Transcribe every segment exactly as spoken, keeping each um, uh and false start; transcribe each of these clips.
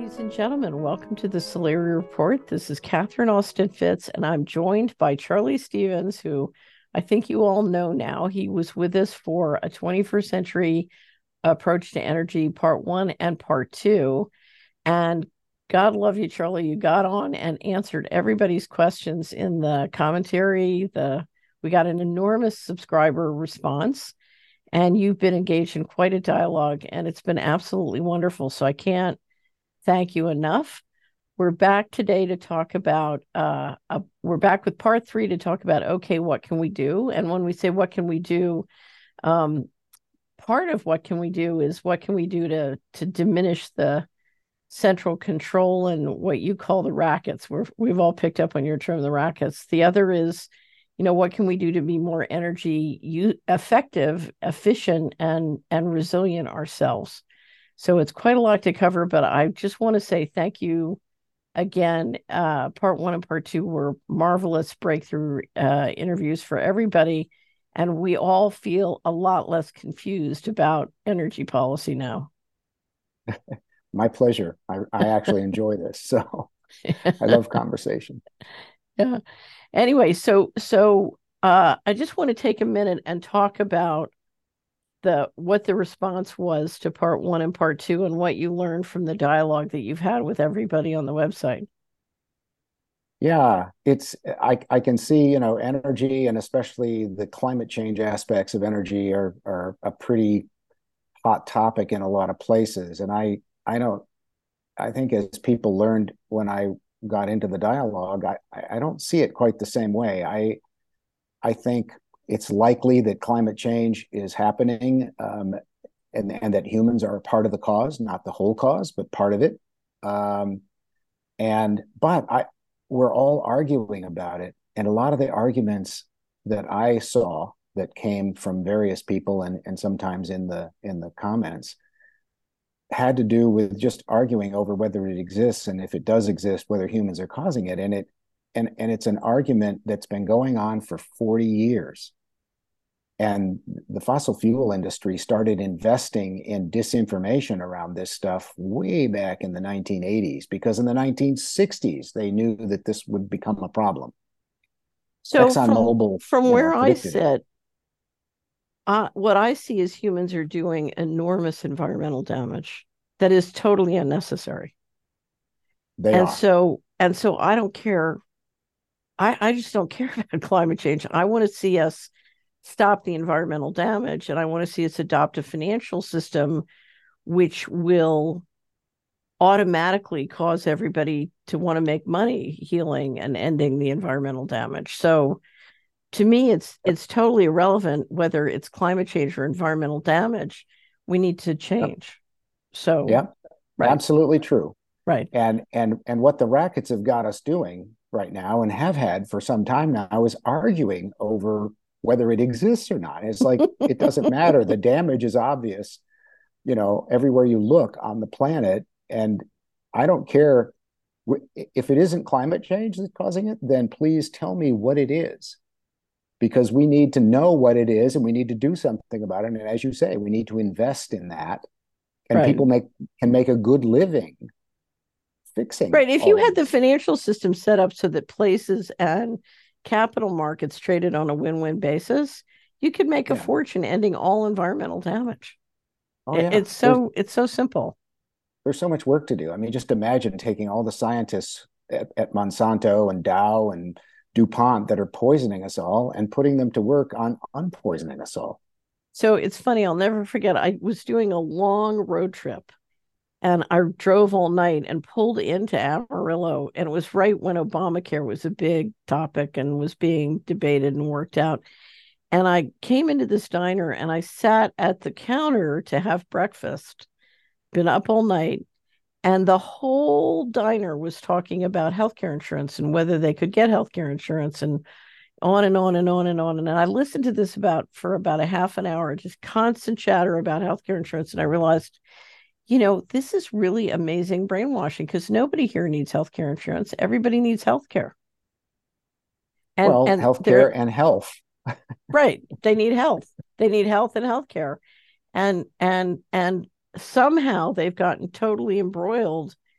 Ladies and gentlemen, welcome to the Solari Report. This is Catherine Austin Fitts, and I'm joined by Charlie Stevens, who I think you all know now. He was with us for a twenty-first century approach to energy, part one and part two. And God love you, Charlie. You got on and answered everybody's questions in the commentary. The we got an enormous subscriber response, and you've been engaged in quite a dialogue, and it's been absolutely wonderful. So I can't thank you enough. We're back today to talk about, uh, uh, we're back with part three to talk about, okay, what can we do? And when we say, what can we do? Um, part of what can we do is what can we do to, to diminish the central control and what you call the rackets. We're, we've all picked up on your term, the rackets. The other is, you know, what can we do to be more energy u- effective, efficient, and, and resilient ourselves? So it's quite a lot to cover, but I just want to say thank you again. Uh, part one and part two were marvelous breakthrough uh, interviews for everybody, and we all feel a lot less confused about energy policy now. My pleasure. I, I actually enjoy this, so I love conversation. Yeah. Anyway, so so uh, I just want to take a minute and talk about the what the response was to part one and part two, and what you learned from the dialogue that you've had with everybody on the website. Yeah, it's I I can see, you know, energy and especially the climate change aspects of energy are are a pretty hot topic in a lot of places. And I I don't I think as people learned when I got into the dialogue, I I don't see it quite the same way. I I think it's likely that climate change is happening, um, and and that humans are a part of the cause, not the whole cause, but part of it. Um, and but I we're all arguing about it, and a lot of the arguments that I saw that came from various people and and sometimes in the in the comments had to do with just arguing over whether it exists, and if it does exist, whether humans are causing it. And it and and it's an argument that's been going on for forty years. And the fossil fuel industry started investing in disinformation around this stuff way back in the nineteen eighties, because in the nineteen sixties they knew that this would become a problem. So from ExxonMobil, from you know, where I predicted it. sit, uh, what I see is humans are doing enormous environmental damage that is totally unnecessary. They And are. so and so I don't care. I, I just don't care about climate change. I want to see us stop the environmental damage, and I want to see us adopt a financial system which will automatically cause everybody to want to make money healing and ending the environmental damage. So to me, it's it's totally irrelevant whether it's climate change or environmental damage. We need to Yep. change. So, Yep. right, Absolutely true. right. And and and what the rackets have got us doing right now and have had for some time now is arguing over whether it exists or not. It's like it doesn't matter. The damage is obvious, you know, everywhere you look on the planet. And I don't care if it isn't climate change that's causing it, then please tell me what it is, because we need to know what it is and we need to do something about it. And as you say, we need to invest in that, and Right. people make can make a good living fixing Right. If you all of had the this. financial system set up so that places and capital markets traded on a win-win basis, you could make a Yeah. fortune ending all environmental damage. Oh It, yeah. it's There's so it's so simple. there's so much work to do. I mean, just imagine taking all the scientists at, at Monsanto and Dow and DuPont that are poisoning us all and putting them to work on unpoisoning us all. So it's funny, I'll never forget. I was doing a long road trip, and I drove all night and pulled into Amarillo, and it was right when Obamacare was a big topic and was being debated and worked out. And I came into this diner and I sat at the counter to have breakfast, been up all night, and the whole diner was talking about healthcare insurance and whether they could get healthcare insurance, and on and on and on and on. And I listened to this about for about a half an hour, just constant chatter about healthcare insurance. And I realized, you know, this is really amazing brainwashing, because nobody here needs healthcare insurance. Everybody needs healthcare. And Well, and healthcare they're and health. right. They need health. They need health and healthcare. And and and somehow they've gotten totally embroiled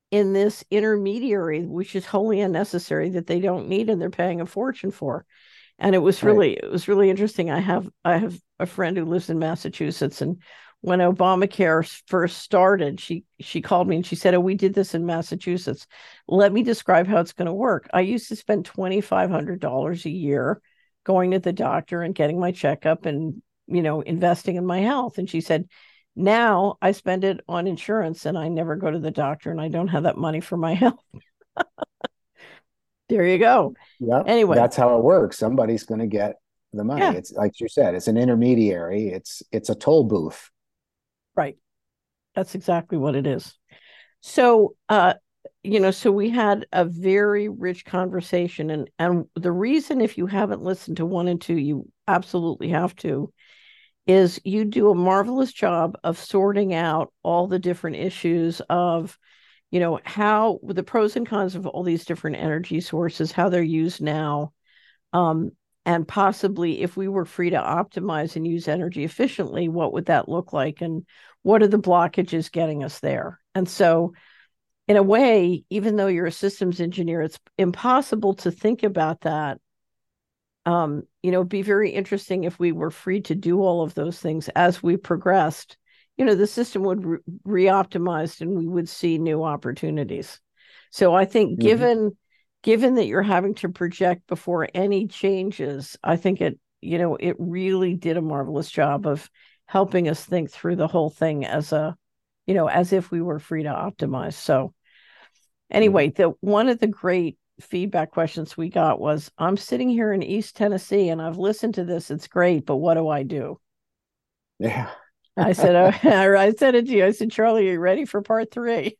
in this intermediary, which is wholly unnecessary, that they don't need and they're paying a fortune for. And it was really, right. it was really interesting. I have, I have a friend who lives in Massachusetts, and when Obamacare first started, she, she called me and she said, oh, we did this in Massachusetts. Let me describe how it's going to work. I used to spend twenty-five hundred dollars a year going to the doctor and getting my checkup and, you know, investing in my health. And she said, now I spend it on insurance and I never go to the doctor and I don't have that money for my health. There you go. Yeah. Anyway, that's how it works. Somebody's going to get the money. Yeah. It's like you said, it's an intermediary. It's, it's a toll booth. Right. That's exactly what it is. So, uh, you know, so we had a very rich conversation, and, and the reason, if you haven't listened to one and two, you absolutely have to, is you do a marvelous job of sorting out all the different issues of, you know, how the pros and cons of all these different energy sources, how they're used now, um, and possibly if we were free to optimize and use energy efficiently, what would that look like? And what are the blockages getting us there? And so, in a way, even though you're a systems engineer, it's impossible to think about that. Um, you know, it'd be very interesting if we were free to do all of those things as we progressed. You know, the system would re- re-optimize and we would see new opportunities. So I think mm-hmm. given given that you're having to project before any changes, I think it, you know, it really did a marvelous job of helping us think through the whole thing as a, you know, as if we were free to optimize. So anyway, mm-hmm. the one of the great feedback questions we got was, I'm sitting here in East Tennessee and I've listened to this. It's great, but what do I do? Yeah. I said, oh, I said it to you. I said, Charlie, are you ready for part three?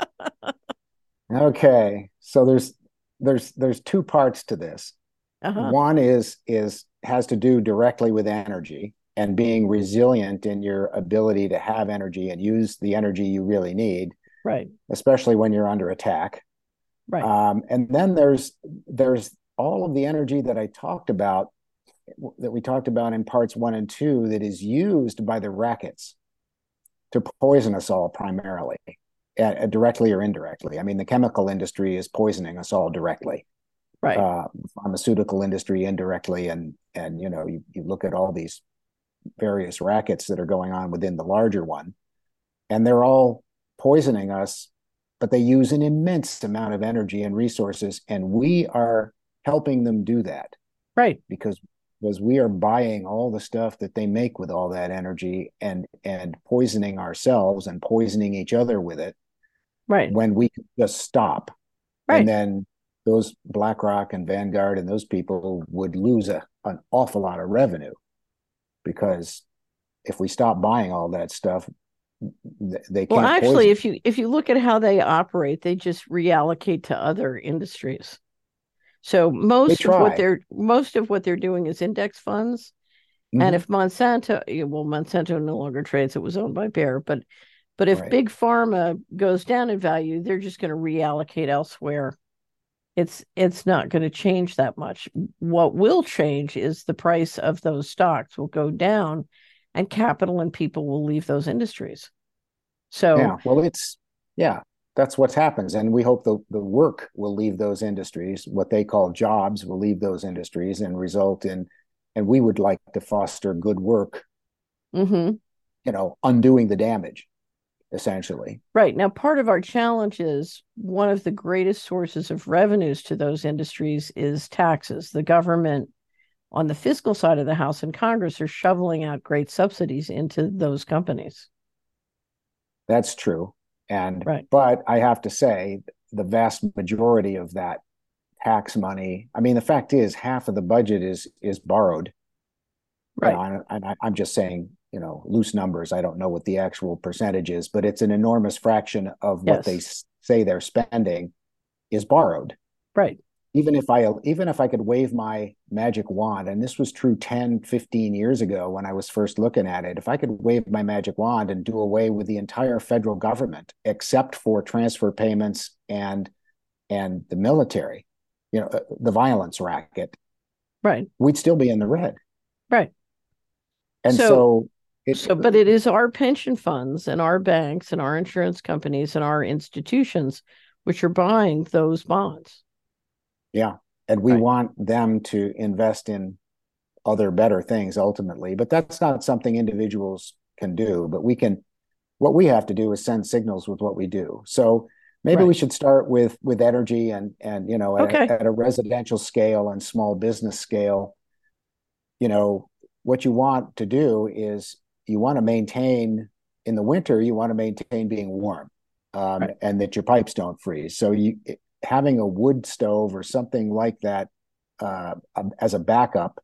Okay. So there's, there's, there's two parts to this. Uh-huh. One is, is, has to do directly with energy and being resilient in your ability to have energy and use the energy you really need. Right. Especially when you're under attack. Right. Um, and then there's, there's all of the energy that I talked about, that we talked about in parts one and two, that is used by the rackets to poison us all primarily, uh, directly or indirectly. I mean, the chemical industry is poisoning us all directly. Right. Uh, pharmaceutical industry indirectly. And, and, you know, you, you look at all these various rackets that are going on within the larger one, and they're all poisoning us, but they use an immense amount of energy and resources. And we are helping them do that. Right. Because because we are buying all the stuff that they make with all that energy and and poisoning ourselves and poisoning each other with it. Right. When we could just stop. Right. And then those BlackRock and Vanguard and those people would lose a, an awful lot of revenue, because if we stop buying all that stuff, they can't. Well, actually, poison. if you if you look at how they operate, they just reallocate to other industries. So most of what they're most of what they're doing is index funds. Mm-hmm. And if Monsanto, well, Monsanto no longer trades; it was owned by Bayer. But but if right. big pharma goes down in value, they're just going to reallocate elsewhere. It's it's not going to change that much. What will change is the price of those stocks will go down, and capital and people will leave those industries. So yeah, well, it's yeah. That's what happens. And we hope the, the work will leave those industries. What they call jobs will leave those industries and result in, and we would like to foster good work, mm-hmm. you know, undoing the damage, essentially. Right. Now, part of our challenge is one of the greatest sources of revenues to those industries is taxes. The government on the fiscal side of the House and Congress are shoveling out great subsidies into those companies. That's true. And right. but I have to say, the vast majority of that tax money, I mean, the fact is half of the budget is is borrowed. Right. You know, and I, I'm just saying, you know, loose numbers. I don't know what the actual percentage is, but it's an enormous fraction of what yes. they say they're spending is borrowed. Right. Even if I even if I could wave my magic wand, and this was true ten, fifteen years ago when I was first looking at it, if I could wave my magic wand and do away with the entire federal government except for transfer payments and and the military, you know, the violence racket, right, we'd still be in the red. Right. And so, so it, so but it is our pension funds and our banks and our insurance companies and our institutions which are buying those bonds. Yeah. And we Right. want them to invest in other better things ultimately, but that's not something individuals can do. But we can, what we have to do is send signals with what we do. So maybe we Right. should start with with energy and and you know at a, Okay. at a residential scale and small business scale. You know what you want to do is you want to maintain in the winter, you want to maintain being warm, um, Right. and that your pipes don't freeze. So you having a wood stove or something like that uh, as a backup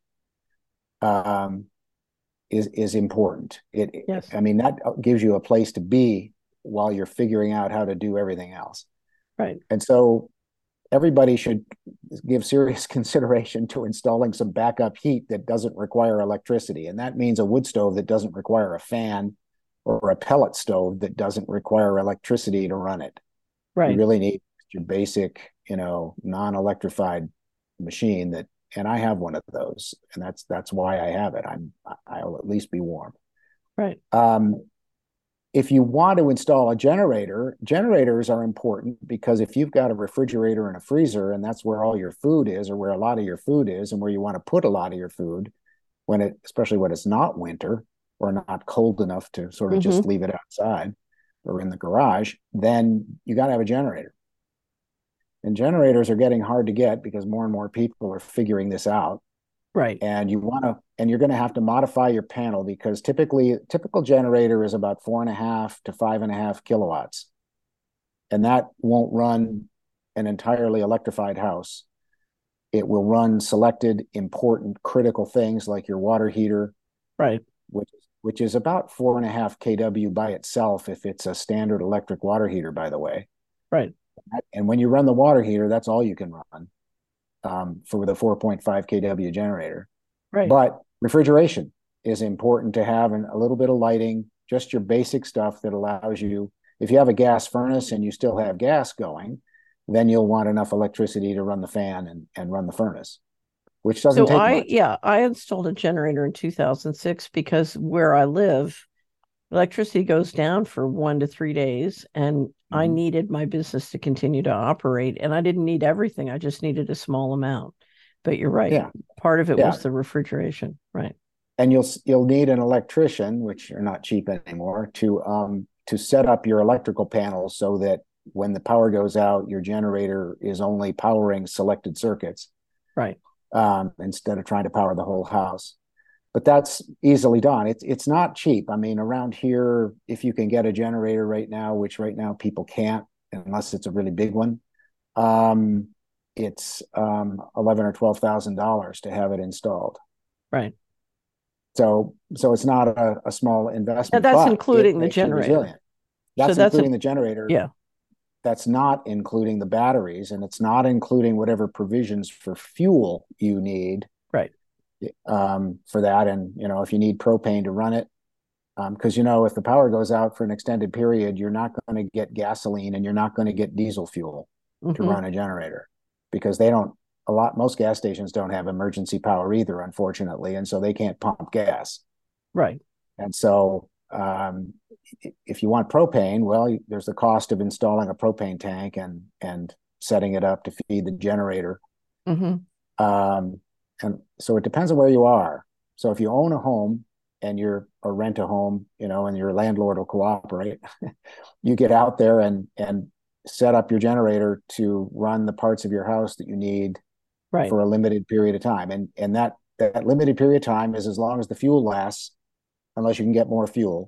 um, is is important. It, Yes. I mean, that gives you a place to be while you're figuring out how to do everything else. Right. And so everybody should give serious consideration to installing some backup heat that doesn't require electricity. And that means a wood stove that doesn't require a fan or a pellet stove that doesn't require electricity to run it. You Right. really need your basic, you know, non-electrified machine that, and I have one of those, and that's that's why I have it. I'm I'll at least be warm. Right. Um, if you want to install a generator, generators are important because if you've got a refrigerator and a freezer, and that's where all your food is, or where a lot of your food is, and where you want to put a lot of your food, when it, especially when it's not winter or not cold enough to sort of just Mm-hmm. leave it outside or in the garage, then you got to have a generator. And generators are getting hard to get because more and more people are figuring this out. Right. And you want to, and you're going to have to modify your panel because typically, typical generator is about four and a half to five and a half kilowatts, and that won't run an entirely electrified house. It will run selected important critical things like your water heater, Right. which which is about four and a half kW by itself if it's a standard electric water heater, by the way. Right. And when you run the water heater, that's all you can run um, for the four point five kW generator. Right. But refrigeration is important to have, and a little bit of lighting, just your basic stuff that allows you, if you have a gas furnace and you still have gas going, then you'll want enough electricity to run the fan and, and run the furnace, which doesn't So take I, much. yeah, I installed a generator in two thousand six because where I live, electricity goes down for one to three days, and I Mm-hmm. needed my business to continue to operate. And I didn't need everything, I just needed a small amount. But you're right. Yeah, Part of it yeah. was the refrigeration. Right. And you'll you'll need an electrician, which are not cheap anymore, to um to set up your electrical panels so that when the power goes out, your generator is only powering selected circuits, Right. um, instead of trying to power the whole house. But that's easily done. It's it's not cheap. I mean, around here, if you can get a generator right now, which right now people can't unless it's a really big one, um, it's um, eleven or twelve thousand dollars to have it installed. Right. So so it's not a, a small Now investment, that's but it including the makes you generator. resilient. So That's that's a, including the generator. yeah. That's not including the batteries, and it's not including whatever provisions for fuel you need Right. um, for that. And you know, if you need propane to run it, because um, you know, if the power goes out for an extended period, you're not going to get gasoline and you're not going to get diesel fuel to Mm-hmm. run a generator because they don't. A lot most gas stations don't have emergency power either, unfortunately, and so they can't pump gas. Right. And so, um, if you want propane, well, there's the cost of installing a propane tank and and setting it up to feed the generator. Mm-hmm. Um, and so it depends on where you are. So if you own a home and you're or rent a home, you know, and your landlord will cooperate, you get out there and and set up your generator to run the parts of your house that you need Right. for a limited period of time. And and that that limited period of time is as long as the fuel lasts, unless you can get more fuel.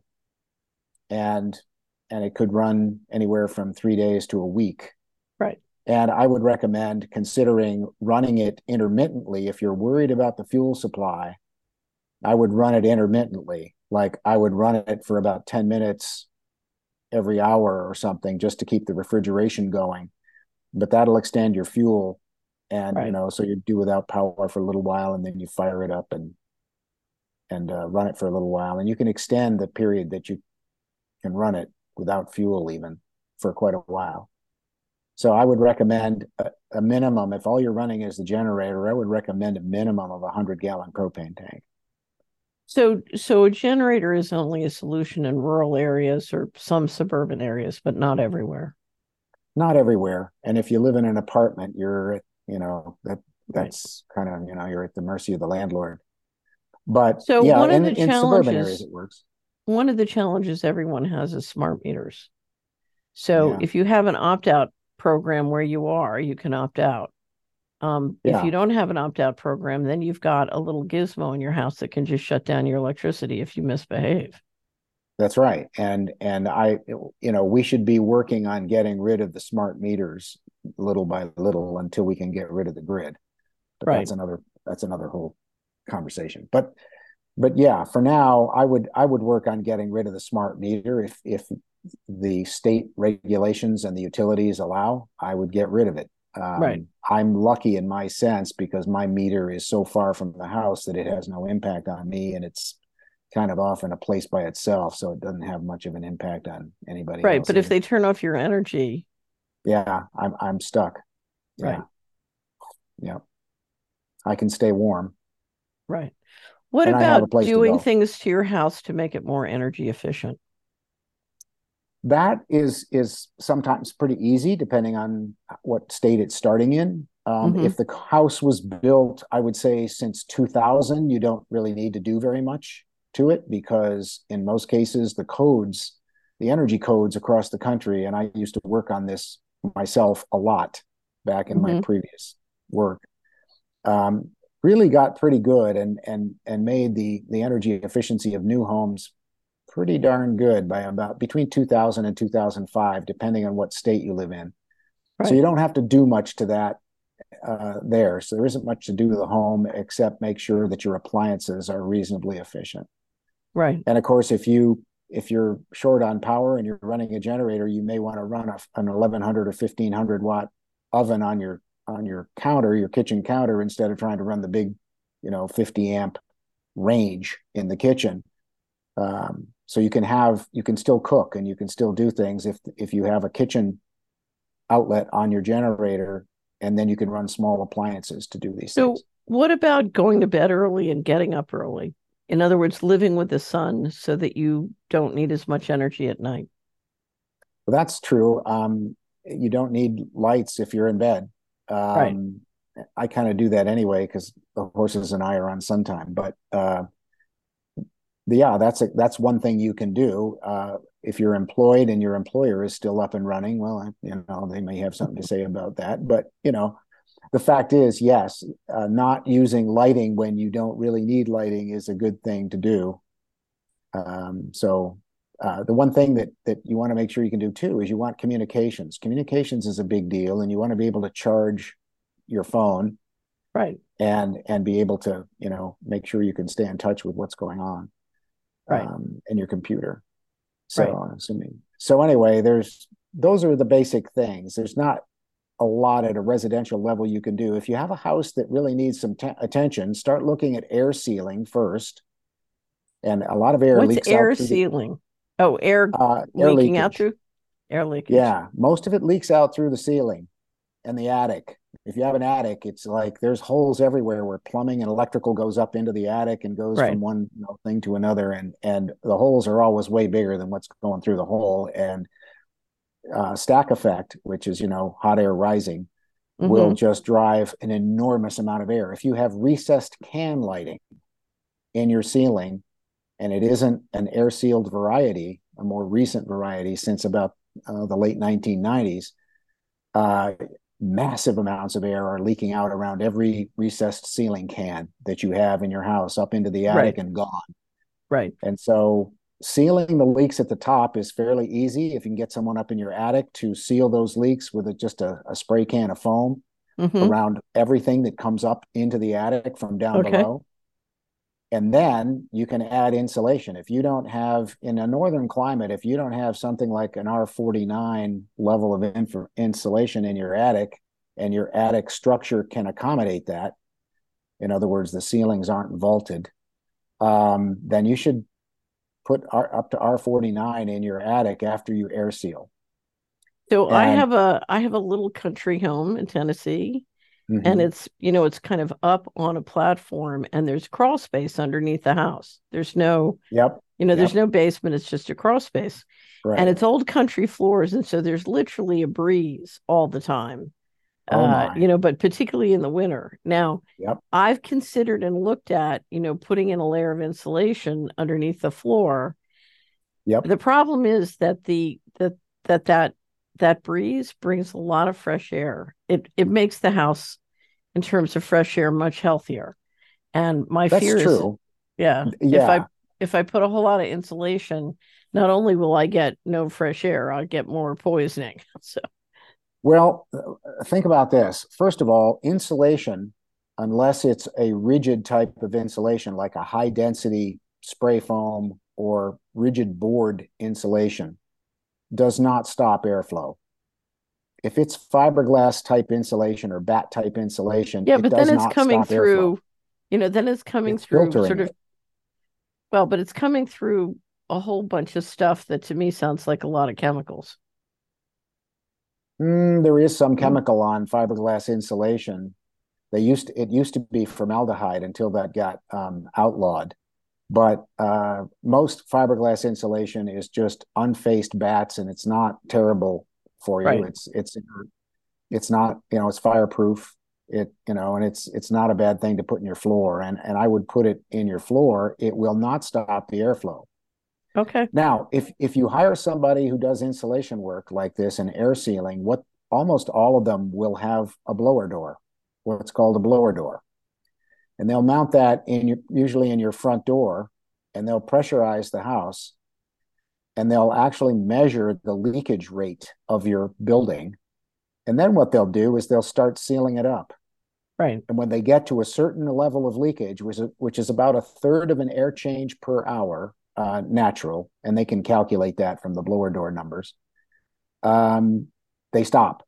And and it could run anywhere from three days to a week. Right. And I would recommend considering running it intermittently. If you're worried about the fuel supply, I would run it intermittently. Like I would run it for about ten minutes every hour or something just to keep the refrigeration going. But that'll extend your fuel. And, you Right. know, so you do without power for a little while and then you fire it up and and uh, run it for a little while. And you can extend the period that you can run it without fuel even for quite a while. So I would recommend a, a minimum, if all you're running is the generator, I would recommend a minimum of a hundred gallon propane tank. So so a generator is only a solution in rural areas or some suburban areas, but not everywhere. not everywhere. And if you live in an apartment, you're, you know, that Right. that's kind of, you know, you're at the mercy of the landlord. But So yeah, one of in the in suburban areas challenges, it works. one of the challenges everyone has is smart meters. So Yeah. if you have an opt-out program where you are, you can opt out. Um, if you Yeah. don't have an opt-out program, then you've got a little gizmo in your house that can just shut down your electricity if you misbehave. That's right. And and I, you know, we should be working on getting rid of the smart meters little by little until we can get rid of the grid. But Right. that's another that's another whole conversation. But but yeah, for now, I would I would work on getting rid of the smart meter if if the state regulations and the utilities allow. I would get rid of it. Right. Um, I'm lucky in my sense because my meter is so far from the house that it has no impact on me, and it's kind of off in a place by itself, so it doesn't have much of an impact on anybody Right. else But if either. they turn off your energy, Yeah, I'm I'm stuck. Yeah, right. yeah. I can stay warm, Right. What and I have about a place to doing go. things to your house to make it more energy efficient? That is is sometimes pretty easy depending on what state it's starting in. Um, Mm-hmm. if the house was built, I would say since two thousand, you don't really need to do very much to it because in most cases the codes, the energy codes across the country, and I used to work on this myself a lot back in my Mm-hmm. previous work, um, really got pretty good and and and made the the energy efficiency of new homes pretty darn good by about between two thousand and two thousand five, depending on what state you live in. So Right. you don't have to do much to that uh, there. So there isn't much to do to the home except make sure that your appliances are reasonably efficient. Right. And of course, if you if you're short on power and you're running a generator, you may want to run a, an eleven hundred or fifteen hundred watt oven on your on your counter, your kitchen counter, instead of trying to run the big, you know, fifty amp range in the kitchen. Um, so you can have you can still cook and you can still do things if if you have a kitchen outlet on your generator, and then you can run small appliances to do these So things. what about going to bed early and getting up early? In other words, living with the sun so that you don't need as much energy at night. Well, that's true. Um, you don't need lights if you're in bed. Right. Um, I kind of do that anyway because the horses and I are on sun time. But uh, yeah, that's a, that's one thing you can do. Uh, if you're employed and your employer is still up and running, well, you know, they may have something to say about that. But you know, the fact is, yes, uh, not using lighting when you don't really need lighting is a good thing to do. Um, so uh, the one thing that that you want to make sure you can do too is you want communications. Communications is a big deal, and you want to be able to charge your phone Right. and and be able to, you know, make sure you can stay in touch with what's going on Right. um, in your computer. So Right. I'm assuming. So anyway, there's those are the basic things. There's not a lot at a residential level you can do. If you have a house that really needs some t- attention, start looking at air sealing first. And a lot of air What's leaks air out through the sealing? Oh, air uh, air leaking out leakage. through air leakage. Yeah, most of it leaks out through the ceiling and the attic. If you have an attic, it's like there's holes everywhere where plumbing and electrical goes up into the attic and goes Right. from one, you know, thing to another, and and the holes are always way bigger than what's going through the hole. And uh, stack effect, which is, you know, hot air rising, will Mm-hmm. just drive an enormous amount of air. If you have recessed can lighting in your ceiling, and it isn't an air sealed variety, a more recent variety since about uh, the late nineteen nineties, uh, massive amounts of air are leaking out around every recessed ceiling can that you have in your house up into the attic Right. and gone. Right. And so sealing the leaks at the top is fairly easy. If you can get someone up in your attic to seal those leaks with a, just a, a spray can of foam Mm-hmm. around everything that comes up into the attic from down Okay. below. And then you can add insulation. If you don't have, in a northern climate, if you don't have something like an R forty-nine level of inf- insulation in your attic, and your attic structure can accommodate that, in other words, the ceilings aren't vaulted, um, then you should put R, up to R forty-nine in your attic after you air seal. So I And have a I have a little country home in Tennessee, and mm-hmm, it's, you know, it's kind of up on a platform and there's crawl space underneath the house. There's no yep, You know, there's Yep. no basement, it's just a crawl space. And Right. it's old country floors. And so there's literally a breeze all the time. Oh Uh, my. you know, but particularly in the winter. Now, Yep. I've considered and looked at, you know, putting in a layer of insulation underneath the floor. Yep. The problem is that the the that that that breeze brings a lot of fresh air. It it makes the house in terms of fresh air much healthier. And my That's fear is, true. yeah, if I Yeah. if I put a whole lot of insulation, not only will I get no fresh air, I'll get more poisoning. So Well, think about this. First of all, insulation, unless it's a rigid type of insulation, like a high density spray foam or rigid board insulation, does not stop airflow. If it's fiberglass type insulation or batt type insulation, yeah, it but then does it's not coming stop airflow. through, you know, then it's coming It's through filtering sort of, it. well, but it's coming through a whole bunch of stuff that to me sounds like a lot of chemicals. Mm, there is some Mm. chemical on fiberglass insulation. They used to, it used to be formaldehyde until that got um, outlawed. But uh, most fiberglass insulation is just unfaced batts, and it's not terrible for you. Right. It's it's it's not, you know, it's fireproof. It, you know, and it's it's not a bad thing to put in your floor. And and I would put it in your floor. It will not stop the airflow. Okay. Now, if if you hire somebody who does insulation work like this and air sealing, what almost all of them will have a blower door, what's called a blower door, and they'll mount that in your, usually in your front door, and they'll pressurize the house, and they'll actually measure the leakage rate of your building, and then what they'll do is they'll start sealing it up. Right. And when they get to a certain level of leakage, which is, which is about a third of an air change per hour, uh, natural, and they can calculate that from the blower door numbers, um, they stop.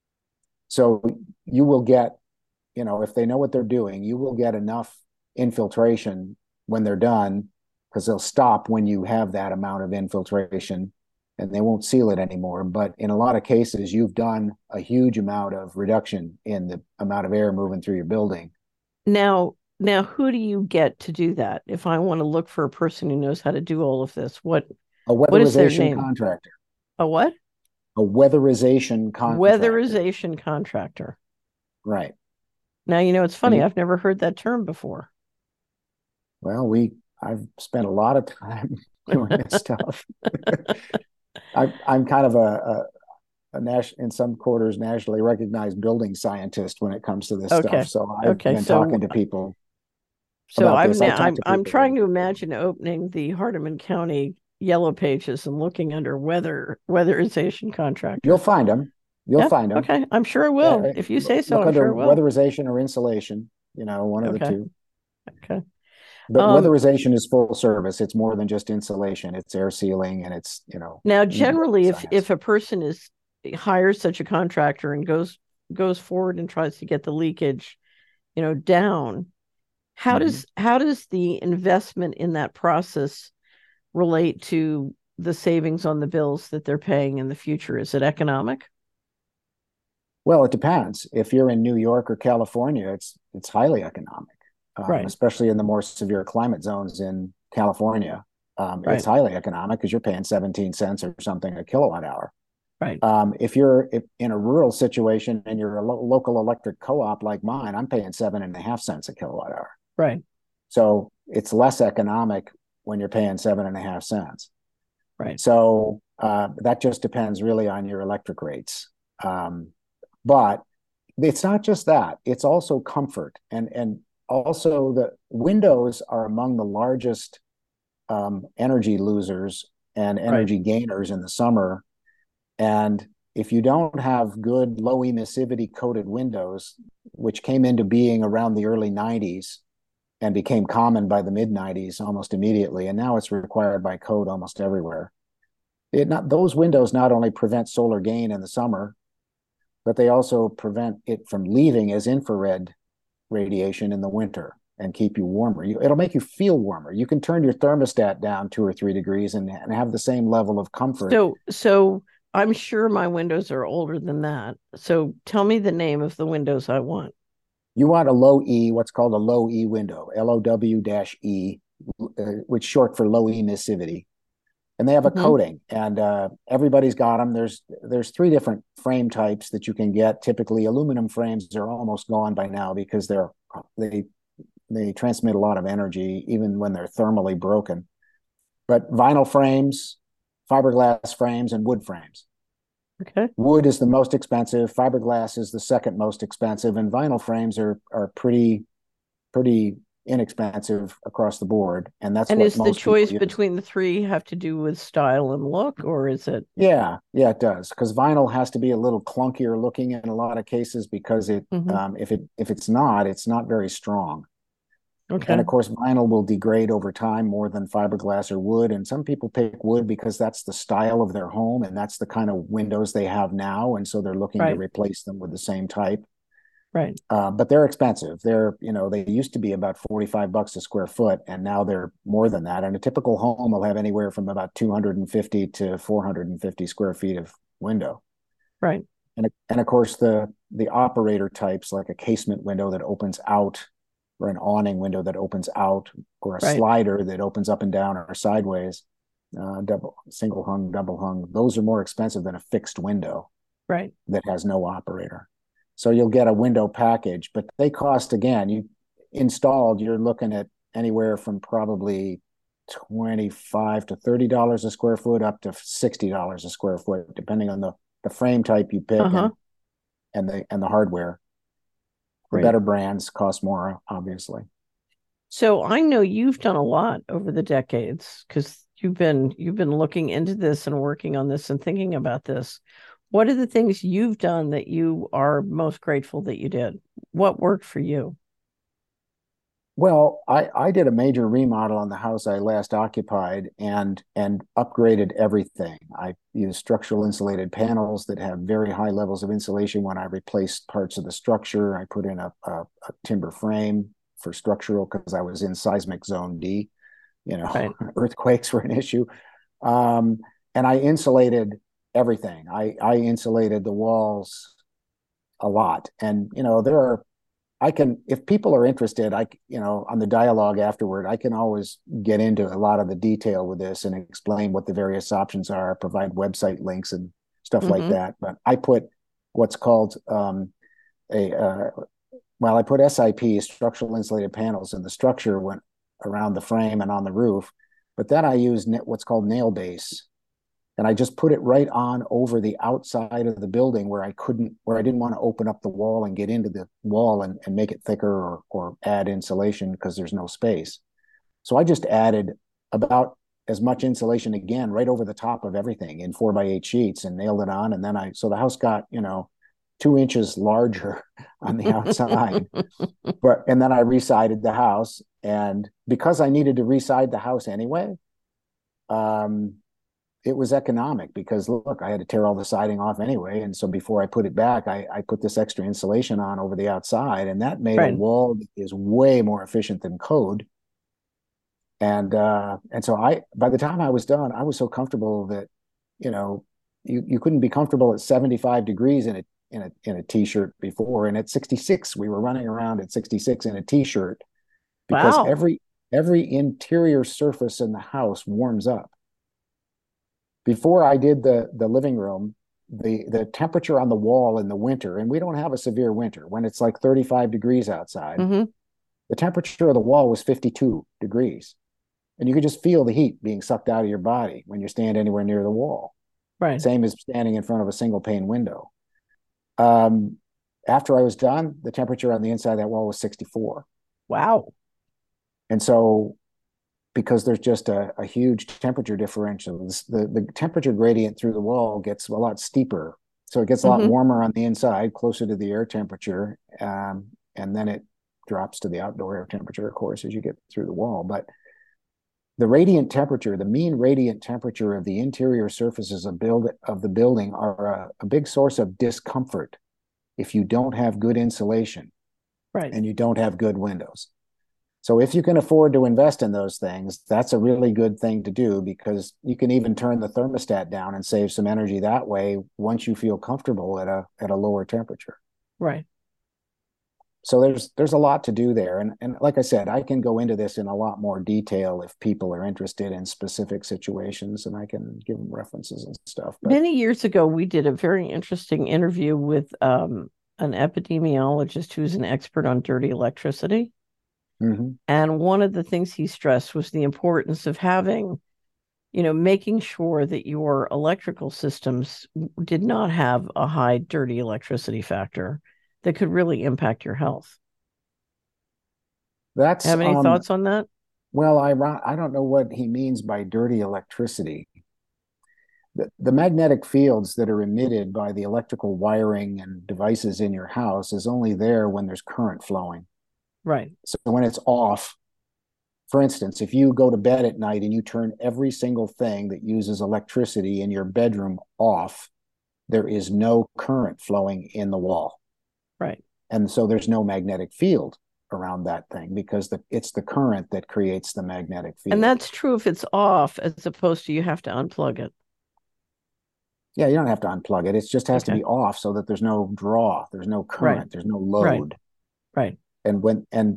So you will get, you know, if they know what they're doing, you will get enough infiltration when they're done, because they'll stop when you have that amount of infiltration and they won't seal it anymore. But in a lot of cases, you've done a huge amount of reduction in the amount of air moving through your building. Now, now who do you get to do that? If I want to look for a person who knows how to do all of this, what A what is their weatherization name? contractor. A what? A weatherization contractor. Weatherization contractor. Right. Now, you know, it's And funny. you, I've never heard that term before. well, we, I've spent a lot of time doing this stuff. I, I'm kind of a, a a nas- in some quarters nationally recognized building scientist when it comes to this stuff. Okay. So I've Okay. been So talking to people so about I'm this. I now talk I'm to I'm people trying to regularly. imagine opening the Hardeman County Yellow Pages and looking under weather weatherization You'll contractor. find them. You'll Yeah. find them. Okay. I'm sure it will. Uh, If you say so, look I'm under sure it will. weatherization or insulation. You know, one of the Okay. two. Okay. But Um, weatherization is full service. It's more than just insulation. It's air sealing, and it's, you know, now building generally if science. if a person is hires such a contractor and goes goes forward and tries to get the leakage, you know, down, how Mm-hmm. does how does the investment in that process relate to the savings on the bills that they're paying in the future? Is it economic? Well, it depends. If you're in New York or California, it's it's highly economic, um, Right. especially in the more severe climate zones in California. Um, it's Right. highly economic because you're paying seventeen cents or something a kilowatt hour. Right. Um, if you're if, in a rural situation and you're a lo- local electric co-op like mine, I'm paying seven and a half cents a kilowatt hour. Right. So it's less economic when you're paying seven and a half cents. Right. So uh, that just depends really on your electric rates. Um, but it's not just that; it's also comfort, and and also the windows are among the largest um, energy losers and Right. energy gainers in the summer. And if you don't have good low emissivity coated windows, which came into being around the early nineties and became common by the mid nineties almost immediately, and now it's required by code almost everywhere. It not those windows not only prevent solar gain in the summer, but they also prevent it from leaving as infrared radiation in the winter and keep you warmer. You, it'll make you feel warmer. You can turn your thermostat down two or three degrees and, and have the same level of comfort. So so I'm sure my windows are older than that. So tell me the name of the windows I want. You want a low E, what's called a low E window, L O W E uh, which is short for low emissivity. And they have a Mm-hmm. coating, and uh, everybody's got them. There's there's three different frame types that you can get. Typically, aluminum frames are almost gone by now because they're they they transmit a lot of energy even when they're thermally broken. But vinyl frames, fiberglass frames, and wood frames. Okay. Wood is the most expensive. Fiberglass is the second most expensive, and vinyl frames are are pretty pretty inexpensive across the board, and that's And what is the most people choice use. between the three have to do with style and look, or is it? Yeah, yeah, it does. Because vinyl has to be a little clunkier looking in a lot of cases because it, Mm-hmm. um, if it if it's not, it's not very strong. And Okay. of course, vinyl will degrade over time more than fiberglass or wood. And some people pick wood because that's the style of their home and that's the kind of windows they have now, and so they're looking to Right. replace them with the same type. Right. Uh, but they're expensive. They're, you know, they used to be about forty-five bucks a square foot, and now they're more than that. And a typical home will have anywhere from about two hundred fifty to four hundred fifty square feet of window. Right. And, and of course, the, the operator types, like a casement window that opens out, or an awning window that opens out, or a Right. slider that opens up and down or sideways, uh, double, single hung, double hung, those are more expensive than a fixed window Right. that has no operator. So you'll get a window package, but they cost, again, you installed, you're looking at anywhere from probably twenty-five to thirty dollars a square foot up to sixty dollars a square foot, depending on the, the frame type you pick Uh-huh. and and the and the hardware. The Great. better brands cost more, obviously. So I know you've done a lot over the decades because you've been you've been looking into this and working on this and thinking about this. What are the things you've done that you are most grateful that you did? What worked for you? Well, I, I did a major remodel on the house I last occupied and and upgraded everything. I used structural insulated panels that have very high levels of insulation when I replaced parts of the structure. I put in a, a, a timber frame for structural because I was in seismic zone D. You know, Right. earthquakes were an issue. Um, and I insulated everything. I, I insulated the walls a lot. And, you know, there are I can, if people are interested, I, you know, on the dialogue afterward, I can always get into a lot of the detail with this and explain what the various options are, provide website links and stuff like Mm-hmm. that. But I put what's called um, a, uh, well, I put S I P, structural insulated panels, and the structure went around the frame and on the roof. But then I used what's called nail base, and I just put it right on over the outside of the building where I couldn't, where I didn't want to open up the wall and get into the wall and, and make it thicker or, or add insulation because there's no space. So I just added about as much insulation again right over the top of everything in four by eight sheets and nailed it on. And then I, so the house got, you know, two inches larger on the outside. But, and then I resided the house. And because I needed to reside the house anyway, um, it was economic because look, I had to tear all the siding off anyway. And so before I put it back, I, I put this extra insulation on over the outside, and that made a Right. wall that is way more efficient than code. And uh, and so I, by the time I was done, I was so comfortable that, you know, you, you couldn't be comfortable at seventy-five degrees in a in a in a t-shirt before. And at sixty-six, we were running around at sixty-six in a t-shirt because Wow. every every interior surface in the house warms up. Before I did the the living room, the the temperature on the wall in the winter, and we don't have a severe winter when it's like thirty-five degrees outside, Mm-hmm. the temperature of the wall was fifty-two degrees. And you could just feel the heat being sucked out of your body when you stand anywhere near the wall. Right. Same as standing in front of a single pane window. Um, After I was done, the temperature on the inside of that wall was sixty-four. Wow. And so because there's just a, a huge temperature differential. The, the temperature gradient through the wall gets a lot steeper. So it gets a lot Mm-hmm. warmer on the inside, closer to the air temperature. Um, and then it drops to the outdoor air temperature, of course, as you get through the wall. But the radiant temperature, the mean radiant temperature of the interior surfaces of, build, of the building are a, a big source of discomfort if you don't have good insulation Right. and you don't have good windows. So if you can afford to invest in those things, that's a really good thing to do because you can even turn the thermostat down and save some energy that way once you feel comfortable at a at a lower temperature. Right. so there's there's a lot to do there, and and like I said, I can go into this in a lot more detail if people are interested in specific situations, and I can give them references and stuff. But Many years ago, we did a very interesting interview with um, an epidemiologist who's an expert on dirty electricity. mm-hmm. And one of the things he stressed was the importance of having, you know, making sure that your electrical systems did not have a high dirty electricity factor that could really impact your health. That's Have any um thoughts on that? well, I I don't know what he means by dirty electricity. The, the magnetic fields that are emitted by the electrical wiring and devices in your house is only there when there's current flowing. Right. So when it's off, for instance, if you go to bed at night and you turn every single thing that uses electricity in your bedroom off, there is no current flowing in the wall. Right. And so there's no magnetic field around that thing because the, it's the current that creates the magnetic field. And that's true if it's off, as opposed to you have to unplug it. Yeah, you don't have to unplug it. It just has Okay. to be off so that there's no draw, there's no current, Right. there's no Right. load. Right. And when and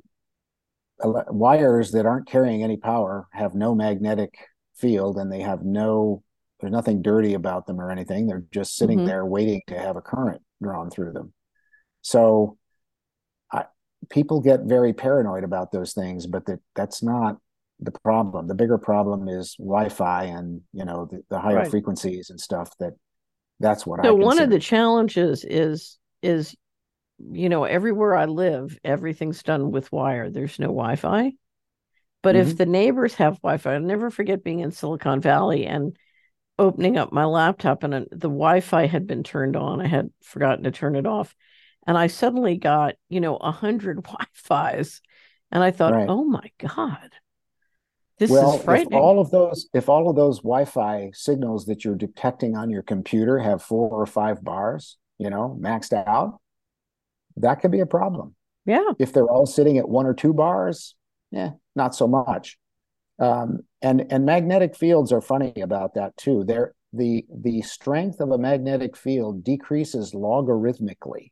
wires that aren't carrying any power have no magnetic field, and they have no, there's nothing dirty about them or anything. They're just sitting Mm-hmm. there waiting to have a current drawn through them. So I, people get very paranoid about those things, but that that's not the problem. The bigger problem is Wi-Fi and, you know, the, the higher Right. frequencies and stuff. That that's what So I one of consider. the challenges is is you know, everywhere I live, everything's done with wire. There's no Wi-Fi. But if Mm-hmm. the neighbors have Wi-Fi, I'll never forget being in Silicon Valley and opening up my laptop, and the Wi-Fi had been turned on. I had forgotten to turn it off. And I suddenly got, you know, a hundred Wi-Fis. And I thought, Right. oh my God, this is Well, if frightening. all of those if all of those Wi-Fi signals that you're detecting on your computer have four or five bars, you know, maxed out, that could be a problem. Yeah. If they're all sitting at one or two bars, yeah, not so much. Um, and and magnetic fields are funny about that too. They're the the strength of a magnetic field decreases logarithmically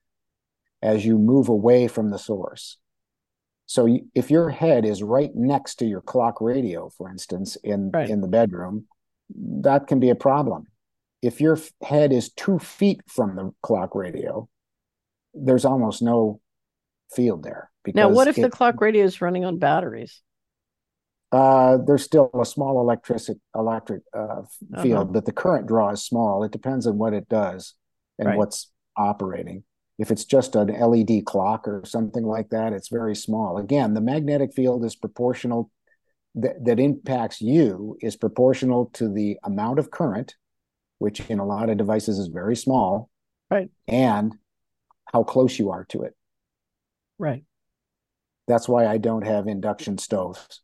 as you move away from the source. So if your head is right next to your clock radio, for instance, in, Right. in the bedroom, that can be a problem. If your head is two feet from the clock radio, there's almost no field there Now, what because if the it clock radio is running on batteries? uh, there's still a small electric electric uh, Uh-huh. field, but the current draw is small. It depends on what it does and Right. what's operating. If it's just an L E D clock or something like that, it's very small. Again, the magnetic field is proportional that, that impacts you is proportional to the amount of current, which in a lot of devices is very small, Right. and how close you are to it. Right. That's why I don't have induction stoves,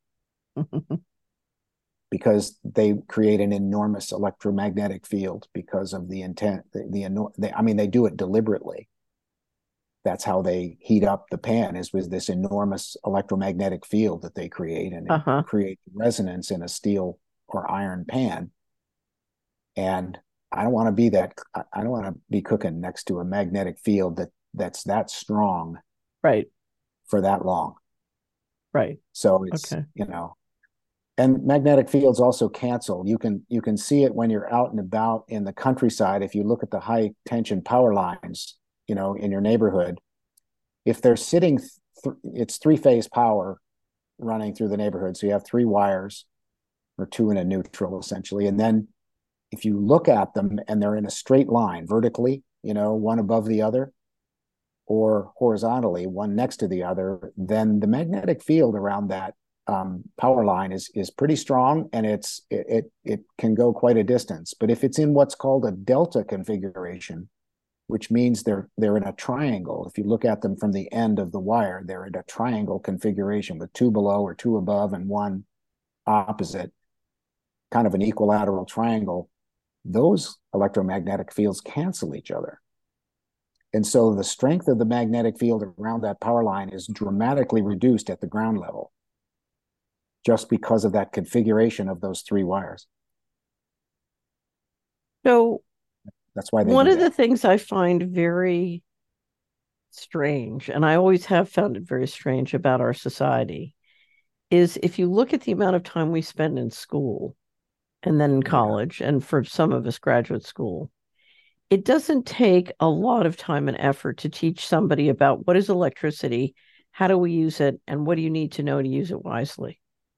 because they create an enormous electromagnetic field because of the intent. The, the, the I mean, they do it deliberately. That's how they heat up the pan, is with this enormous electromagnetic field that they create, and it Uh-huh. creates resonance in a steel or iron pan. And I don't want to be that. I don't want to be cooking next to a magnetic field that that's that strong Right. for that long. Right. So it's, Okay. you know, and magnetic fields also cancel. You can you can see it when you're out and about in the countryside. If you look at the high tension power lines, you know, in your neighborhood, if they're sitting, th- it's three phase power running through the neighborhood. So you have three wires, or two in a neutral essentially. And then if you look at them and they're in a straight line vertically, you know, one above the other, or horizontally, one next to the other, then the magnetic field around that um, power line is is pretty strong, and it's it, it it can go quite a distance. But if it's in what's called a delta configuration, which means they're they're in a triangle. If you look at them from the end of the wire, they're in a triangle configuration with two below or two above and one opposite, kind of an equilateral triangle. Those electromagnetic fields cancel each other. And so the strength of the magnetic field around that power line is dramatically reduced at the ground level, just because of that configuration of those three wires. So That's why they one do of the that. things I find very strange, and I always have found it very strange about our society, is if you look at the amount of time we spend in school and then in Yeah. college, and for some of us, graduate school, it doesn't take a lot of time and effort to teach somebody about what is electricity, how do we use it, and what do you need to know to use it wisely,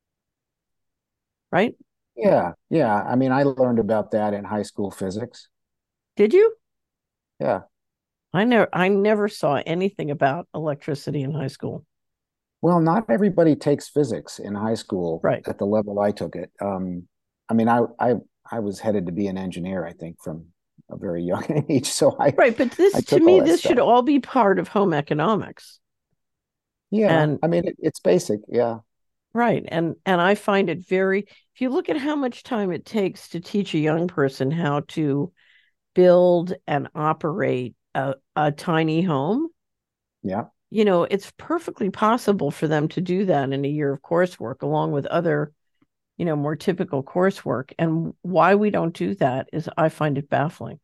right? Yeah. Yeah. I mean, I learned about that in high school physics. Did you? Yeah. I never I never saw anything about electricity in high school. Well, not everybody takes physics in high school Right. at the level I took it. Um, I mean, I I I was headed to be an engineer, I think, from a very young age. So I Right, but I this to took all me that this should stuff. all be part of home economics. Yeah. And I mean, it, it's basic. Yeah. right, and and I find it very, if you look at how much time it takes to teach a young person how to build and operate a, a tiny home, Yeah. you know, it's perfectly possible for them to do that in a year of coursework along with other, you know, more typical coursework. And why we don't do that is I find it baffling.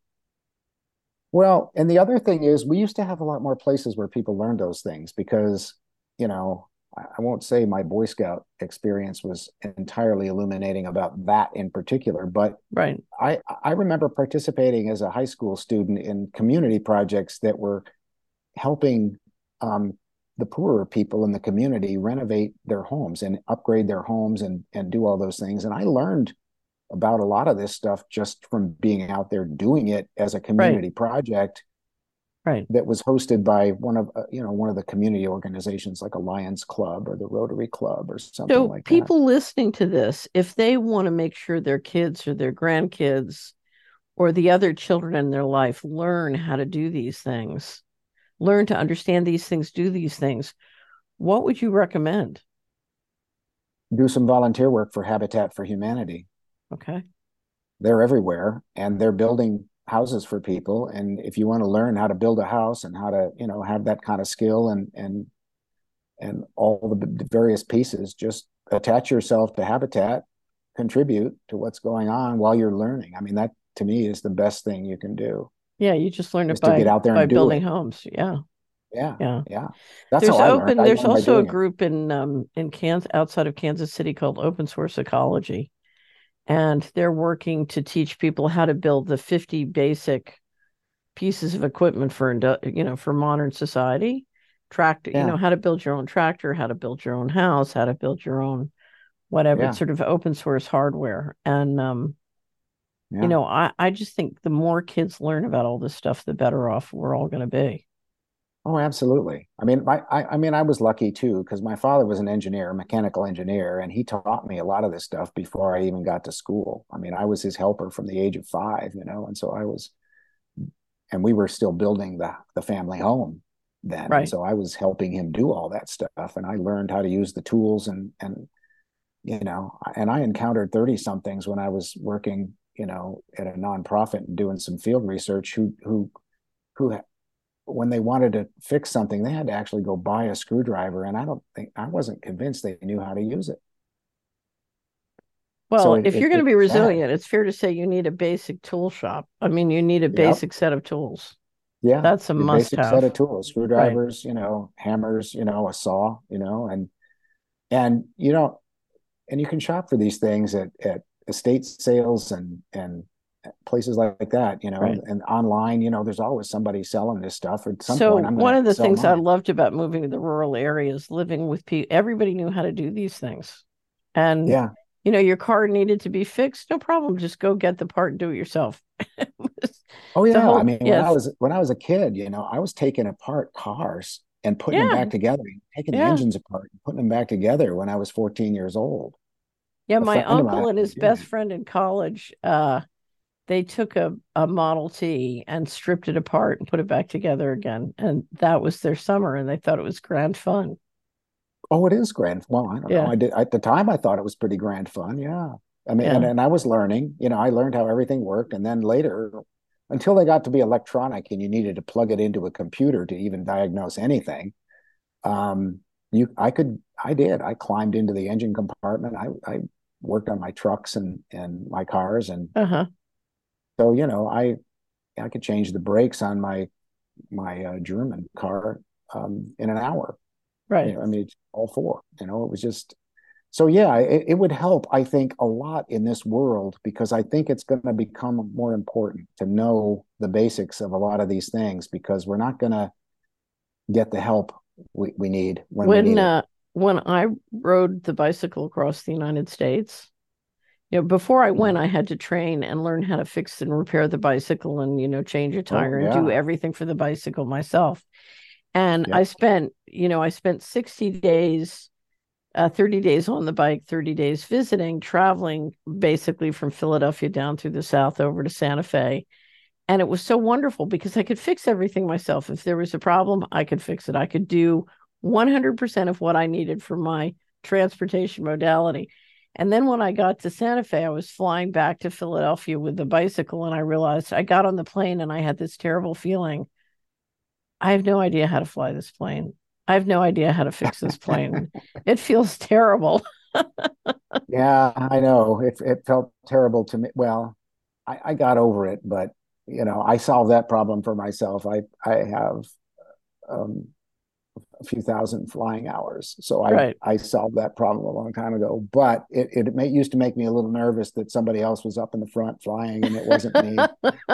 Well, and the other thing is, we used to have a lot more places where people learned those things because, you know, I, I won't say my Boy Scout experience was entirely illuminating about that in particular, but Right. I I remember participating as a high school student in community projects that were helping um, the poorer people in the community renovate their homes and upgrade their homes and and do all those things. And I learned about a lot of this stuff just from being out there doing it as a Right. community project Right. that was hosted by one of uh, you know one of the community organizations like a Lions Club or the Rotary Club or something So like that. people listening to this, if they want to make sure their kids or their grandkids or the other children in their life learn how to do these things, learn to understand these things, do these things, what would you recommend? Do some volunteer work for Habitat for Humanity. Okay. They're everywhere and they're building houses for people. And if you want to learn how to build a house and how to, you know, have that kind of skill and and and all the various pieces, just attach yourself to Habitat, contribute to what's going on while you're learning. I mean, that to me is the best thing you can do, Yeah, you just learn it is to get by out there by and do building it. homes. Yeah. Yeah, Yeah. yeah. That's how There's I learned. open I there's learned by also a doing it. group in um in Kansas, outside of Kansas City, called Open Source Ecology, and they're working to teach people how to build the fifty basic pieces of equipment for, you know, for modern society. Tractor, you Yeah, know, how to build your own tractor, how to build your own house, how to build your own whatever. It's yeah, sort of open source hardware. And um, you yeah. know, I, I just think the more kids learn about all this stuff, the better off we're all gonna be. Oh, absolutely. I mean, my, I, I mean, I was lucky too because my father was an engineer, a mechanical engineer, and he taught me a lot of this stuff before I even got to school. I mean, I was his helper from the age of five, you know, and so I was, and we were still building the the family home then, and Right. so I was helping him do all that stuff, and I learned how to use the tools, and and you know, and I encountered thirty somethings when I was working, you know, at a nonprofit and doing some field research who who who when they wanted to fix something, they had to actually go buy a screwdriver. And I don't think, I wasn't convinced they knew how to use it. So Well, it, if it you're going to be it's sad. resilient, it's fair to say you need a basic tool shop. I mean, you need a Yep. basic set of tools. Yeah. That's a Your must basic set of have. tools, Right. screwdrivers, you know, hammers, you know, a saw, you know, and, and, you know, and you can shop for these things at, at estate sales and, and places like that, you know, Right. and online, you know, there's always somebody selling this stuff. At some point, So I'm going to one have of to the sell things I mine. loved about moving to the rural areas, living with people, everybody knew how to do these things. And, Yeah. you know, your car needed to be fixed, no problem. Just go get the part and do it yourself. Oh It's a yeah, I whole, mean when I yes. was when I was a kid, you know, I was taking apart cars and putting them Yeah. back together, taking the Yeah. engines apart and putting them back together when I was fourteen years old. Yeah. A My friend of mine uncle and was his doing best it. friend in college, uh, they took a, a Model T and stripped it apart and put it back together again. And that was their summer, and they thought it was grand fun. Oh, it is grand. Well, I don't know. Yeah. I did at the time I thought it was pretty grand fun. Yeah. I mean, and, Yeah. and I was learning, you know, I learned how everything worked. And then later, until they got to be electronic and you needed to plug it into a computer to even diagnose anything, um, you I could I did. I climbed into the engine compartment. I, I worked on my trucks and and my cars, and Uh huh. so you know I I could change the brakes on my my uh, German car um, in an hour. You Right. know, I mean, it's all four. You know, it was just so. Yeah, it, it would help, I think, a lot in this world because I think it's going to become more important to know the basics of a lot of these things because we're not going to get the help we, we need when we When need it. uh when I rode the bicycle across the United States, you know, before I went, Mhm. I had to train and learn how to fix and repair the bicycle and, you know, change a Oh tire and do yeah, everything for the bicycle myself. And I yep. spent, you know, I spent sixty days, uh, thirty days on the bike, thirty days visiting, traveling basically from Philadelphia down through the South over to Santa Fe. And it was so wonderful because I could fix everything myself. If there was a problem, I could fix it. I could do one hundred percent of what I needed for my transportation modality. And then when I got to Santa Fe, I was flying back to Philadelphia with the bicycle, and I realized I got on the plane and I had this terrible feeling. I have no idea how to fly this plane. I have no idea how to fix this plane. It feels terrible. Yeah, I know. It it felt terrible to me. Well, I, I got over it, but you know, I solved that problem for myself. I I have um, a few thousand flying hours, so I Right. I solved that problem a long time ago. But it it may, used to make me a little nervous that somebody else was up in the front flying and it wasn't me.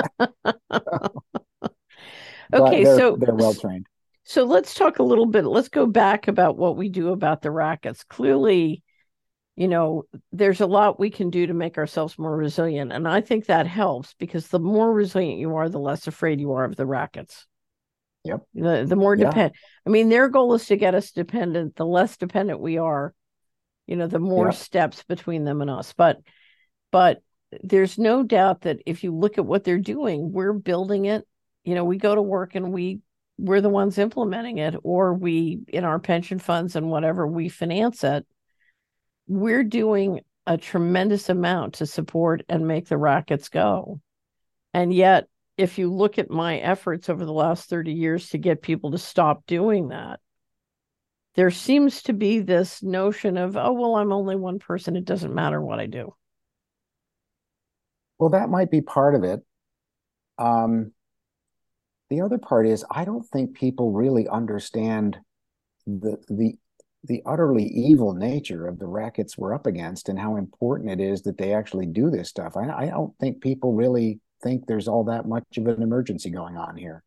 But Okay, they're so they're well trained. so let's talk a little bit. Let's go back about what we do about the rackets. Clearly, you know, there's a lot we can do to make ourselves more resilient. And I think that helps because the more resilient you are, the less afraid you are of the rackets. Yep. The the more Yeah. depend I mean, their goal is to get us dependent. The less dependent we are, you know, the more Yep. steps between them and us. But but there's no doubt that if you look at what they're doing, we're building it. You know, we go to work and we we're the ones implementing it, or we in our pension funds and whatever we finance it. We're doing a tremendous amount to support and make the rackets go. And yet, if you look at my efforts over the last thirty years to get people to stop doing that, there seems to be this notion of, oh, well, I'm only one person. It doesn't matter what I do. Well, that might be part of it. Um, the other part is I don't think people really understand the the the utterly evil nature of the rackets we're up against and how important it is that they actually do this stuff. I, I don't think people really think there's all that much of an emergency going on here.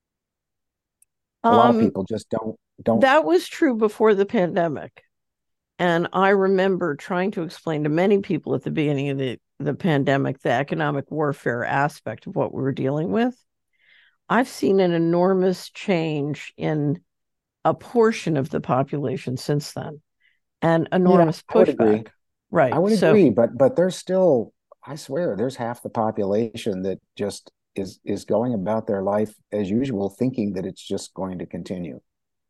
A lot of Um, people just don't don't. that was true before the pandemic. And I remember trying to explain to many people at the beginning of the, the pandemic the economic warfare aspect of what we were dealing with. I've seen an enormous change in a portion of the population since then and Yeah, enormous I would agree. pushback. I Right. would So, agree, but but there's still, I swear, there's half the population that just is is going about their life as usual, thinking that it's just going to continue.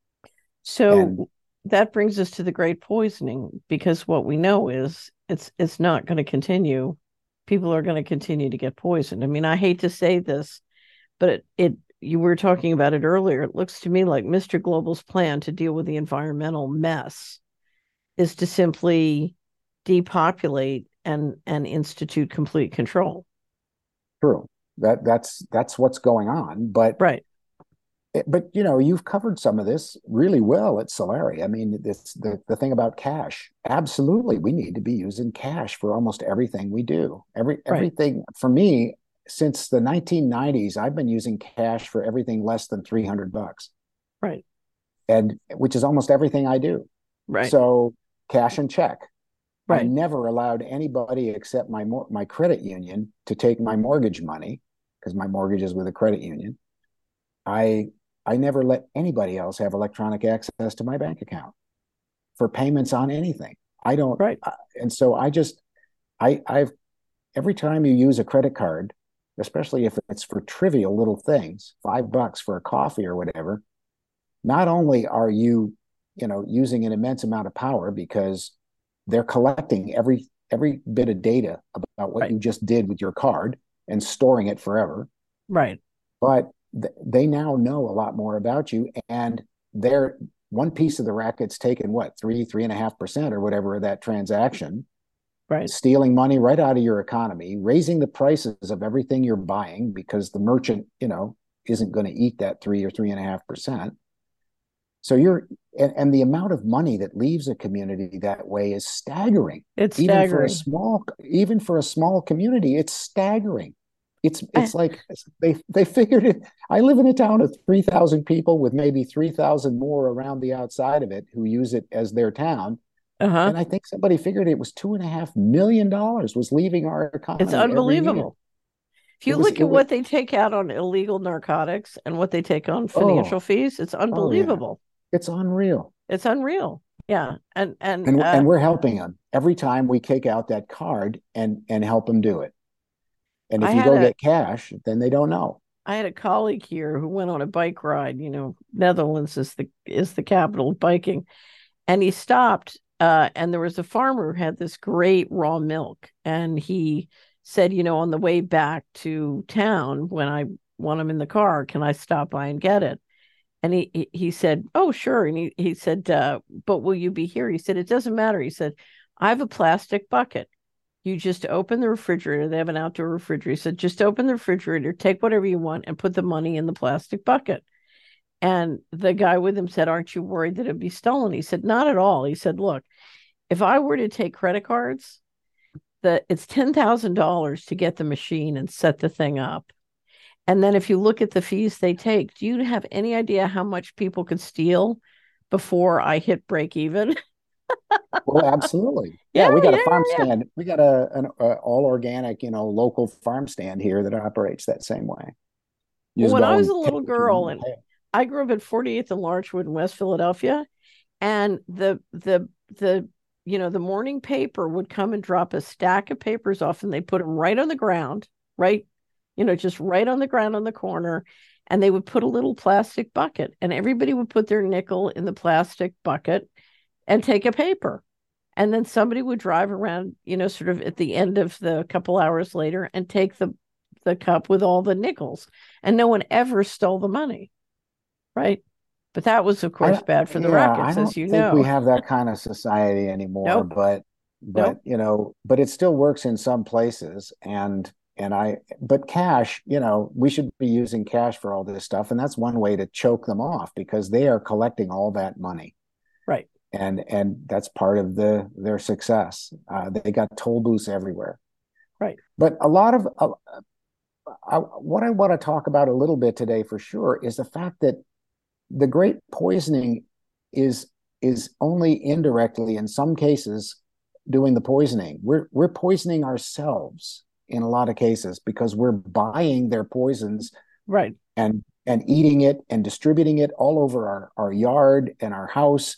And so that brings us to the great poisoning because what we know is it's it's not going to continue. People are going to continue to get poisoned. I mean, I hate to say this, but it, it you were talking about it earlier. It looks to me like Mister Global's plan to deal with the environmental mess is to simply depopulate and and institute complete control. true, that that's that's what's going on. But Right. but you know, you've covered some of this really well at Solari. I mean, it's the the thing about cash. Absolutely, we need to be using cash for almost everything we do. Every Right. everything for me since the nineteen nineties, I've been using cash for everything less than three hundred bucks, Right. and which is almost everything I do. Right. So cash and check. I Right. never allowed anybody except my my credit union to take my mortgage money because my mortgage is with a credit union. I I never let anybody else have electronic access to my bank account for payments on anything. I don't, Right. uh, and so I just I I've every time you use a credit card, especially if it's for trivial little things, five bucks for a coffee or whatever, not only are you, you know, using an immense amount of power because they're collecting every every bit of data about what Right. you just did with your card and storing it forever, Right. but th- they now know a lot more about you, and they're one piece of the racket's taken what three three and a half percent or whatever of that transaction, Right. stealing money right out of your economy, raising the prices of everything you're buying because the merchant, you know, isn't going to eat that three or three and a half percent. So you're and, and the amount of money that leaves a community that way is staggering. It's even for a staggering. small even for a small community, it's staggering. It's it's I, like they they figured it. I live in a town of three thousand people with maybe three thousand more around the outside of it who use it as their town. uh-huh. And I think somebody figured it was two and a half million dollars was leaving our It's economy every year. unbelievable. If It you was look it at was what they take out on illegal narcotics and what they take on financial oh fees, it's oh yeah, unbelievable. it's unreal. It's unreal. Yeah. And and And uh and we're helping them every time we kick out that card and and help them do it. And I if you had go a get cash, then they don't know. I had a colleague here who went on a bike ride. You know, Netherlands is the is the capital of biking, and he stopped. Uh, and there was a farmer who had this great raw milk, and he said, you know, on the way back to town, when I when I'm in the car, can I stop by and get it? And he he, he said, oh sure. And he he said, uh, but will you be here? He said, it doesn't matter. He said, I have a plastic bucket. You just open the refrigerator. They have an outdoor refrigerator. He said, just open the refrigerator, take whatever you want, and put the money in the plastic bucket. And the guy with him said, aren't you worried that it'd be stolen? He said, not at all. He said, look, if I were to take credit cards, that it's ten thousand dollars to get the machine and set the thing up. And then if you look at the fees they take, do you have any idea how much people could steal before I hit break even? Well, absolutely. Yeah, Yeah, we got yeah, a farm yeah, yeah. stand. We got a an a all organic, you know, local farm stand here that operates that same way. You Well, just when I go was a and take little what you want girl, and and pay it. I grew up at forty-eighth and Larchwood in West Philadelphia, and the the the you know the morning paper would come and drop a stack of papers off, and they put them right on the ground, right, you know, just right on the ground on the corner, and they would put a little plastic bucket, and everybody would put their nickel in the plastic bucket and take a paper. And then somebody would drive around, you know, sort of at the end of the couple hours later and take the the cup with all the nickels. And no one ever stole the money, right? But that was, of I course, bad for the yeah, I records, as don't you think we know. have that kind of society anymore, Nope, but but nope. you know, but it still works in some places and and I but cash, you know, we should be using cash for all this stuff, and that's one way to choke them off because they are collecting all that money. Right, And and that's part of the their success. Uh, they got toll booths everywhere. right, But a lot of uh, I, what I want to talk about a little bit today for sure is the fact that the great poisoning is is only indirectly in some cases doing the poisoning. We're we're poisoning ourselves in a lot of cases because we're buying their poisons right, and and eating it and distributing it all over our, our yard and our house.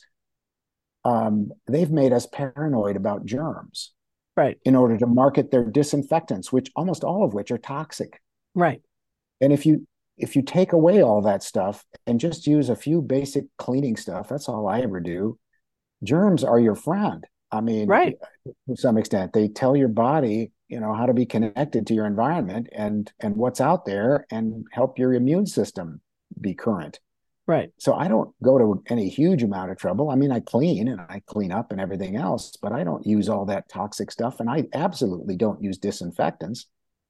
Um, they've made us paranoid about germs right, in order to market their disinfectants, which almost all of which are toxic. right. And if you if you take away all that stuff and just use a few basic cleaning stuff, that's all I ever do. Germs are your friend. I mean, Right. to some extent, they tell your body, you know, how to be connected to your environment and and what's out there, and help your immune system be current. Right. So I don't go to any huge amount of trouble. I mean, I clean and I clean up and everything else, but I don't use all that toxic stuff, and I absolutely don't use disinfectants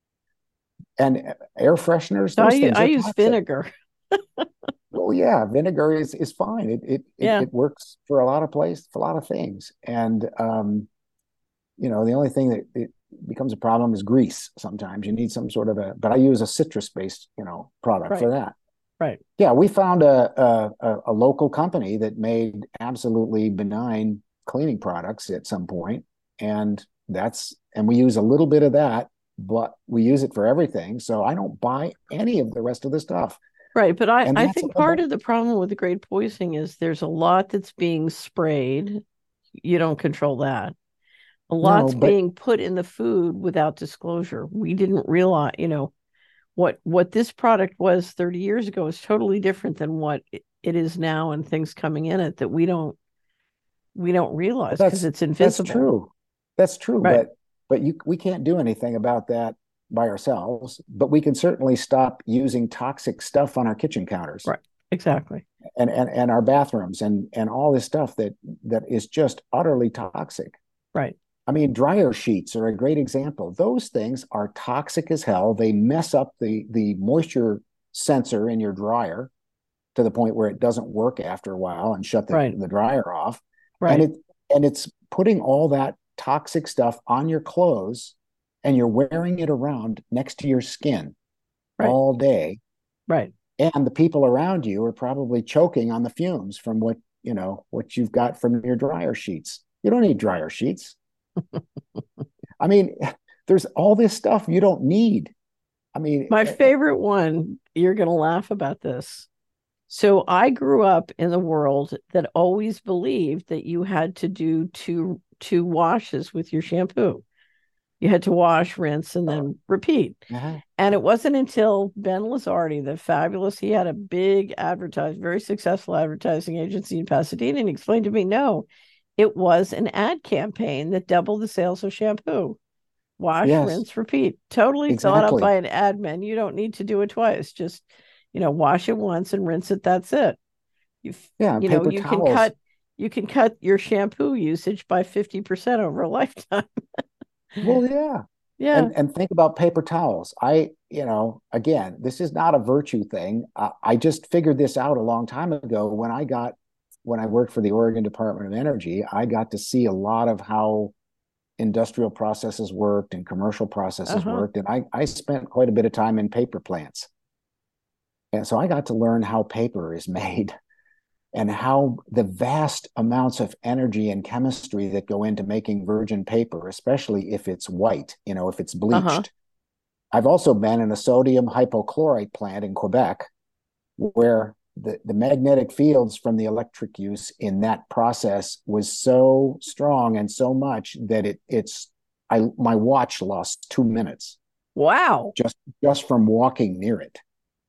and air fresheners. So Those I things I are use toxic. vinegar. Well, yeah, vinegar is is fine. It it it, Yeah. it works for a lot of place for a lot of things. And um, you know, the only thing that it becomes a problem is grease. Sometimes you need some sort of a, but I use a citrus based, you know, product for Right. that. Right. Yeah, we found a a, a local company that made absolutely benign cleaning products at some point, and that's and we use a little bit of that, but we use it for everything. So I don't buy any of the rest of the stuff. Right. But I, And I that's think a part of the problem with the grade poisoning is there's a lot that's being sprayed. You don't control that. A no, lot's but being put in the food without disclosure. We didn't realize, you know, what what this product was thirty years ago is totally different than what it is now, and things coming in it that we don't we don't well, realize because that's it's that's invisible. true. That's true, Right. but but you we can't do anything about that by ourselves, but we can certainly stop using toxic stuff on our kitchen counters Right. Exactly. and and, and our bathrooms and and all this stuff that that is just utterly toxic. Right. I mean, dryer sheets are a great example. Those things are toxic as hell. They mess up the the moisture sensor in your dryer to the point where it doesn't work after a while and shut the, Right. the dryer off. Right. And it and it's putting all that toxic stuff on your clothes, and you're wearing it around next to your skin Right. all day. Right. And the people around you are probably choking on the fumes from what, you know, what you've got from your dryer sheets. You don't need dryer sheets. I mean, there's all this stuff you don't need. I mean, My favorite one, you're going to laugh about this. So I grew up in the world that always believed that you had to do two two washes with your shampoo. You had to wash, rinse, and then repeat. uh-huh. And it wasn't until Ben Lazardi, the fabulous, he had a big advertise, very successful advertising agency in Pasadena, and he explained to me, no, it was an ad campaign that doubled the sales of shampoo. Wash, Yes, rinse, repeat. Totally thought up exactly. by an admin. You don't need to do it twice. Just, you know, wash it once and rinse it. That's it. You, Yeah, you know, paper you can towels. cut, you can cut your shampoo usage by fifty percent over a lifetime. Well, yeah. Yeah. And and think about paper towels. I, you know, again, this is not a virtue thing. I, I just figured this out a long time ago when I got when I worked for the Oregon Department of Energy. I got to see a lot of how industrial processes worked and commercial processes Uh-huh. worked. And I, I spent quite a bit of time in paper plants. And so I got to learn how paper is made and how the vast amounts of energy and chemistry that go into making virgin paper, especially if it's white, you know, if it's Uh-huh. bleached. I've also been in a sodium hypochlorite plant in Quebec where the, the magnetic fields from the electric use in that process was so strong and so much that it it's I my watch lost two minutes Wow. just just from walking near it.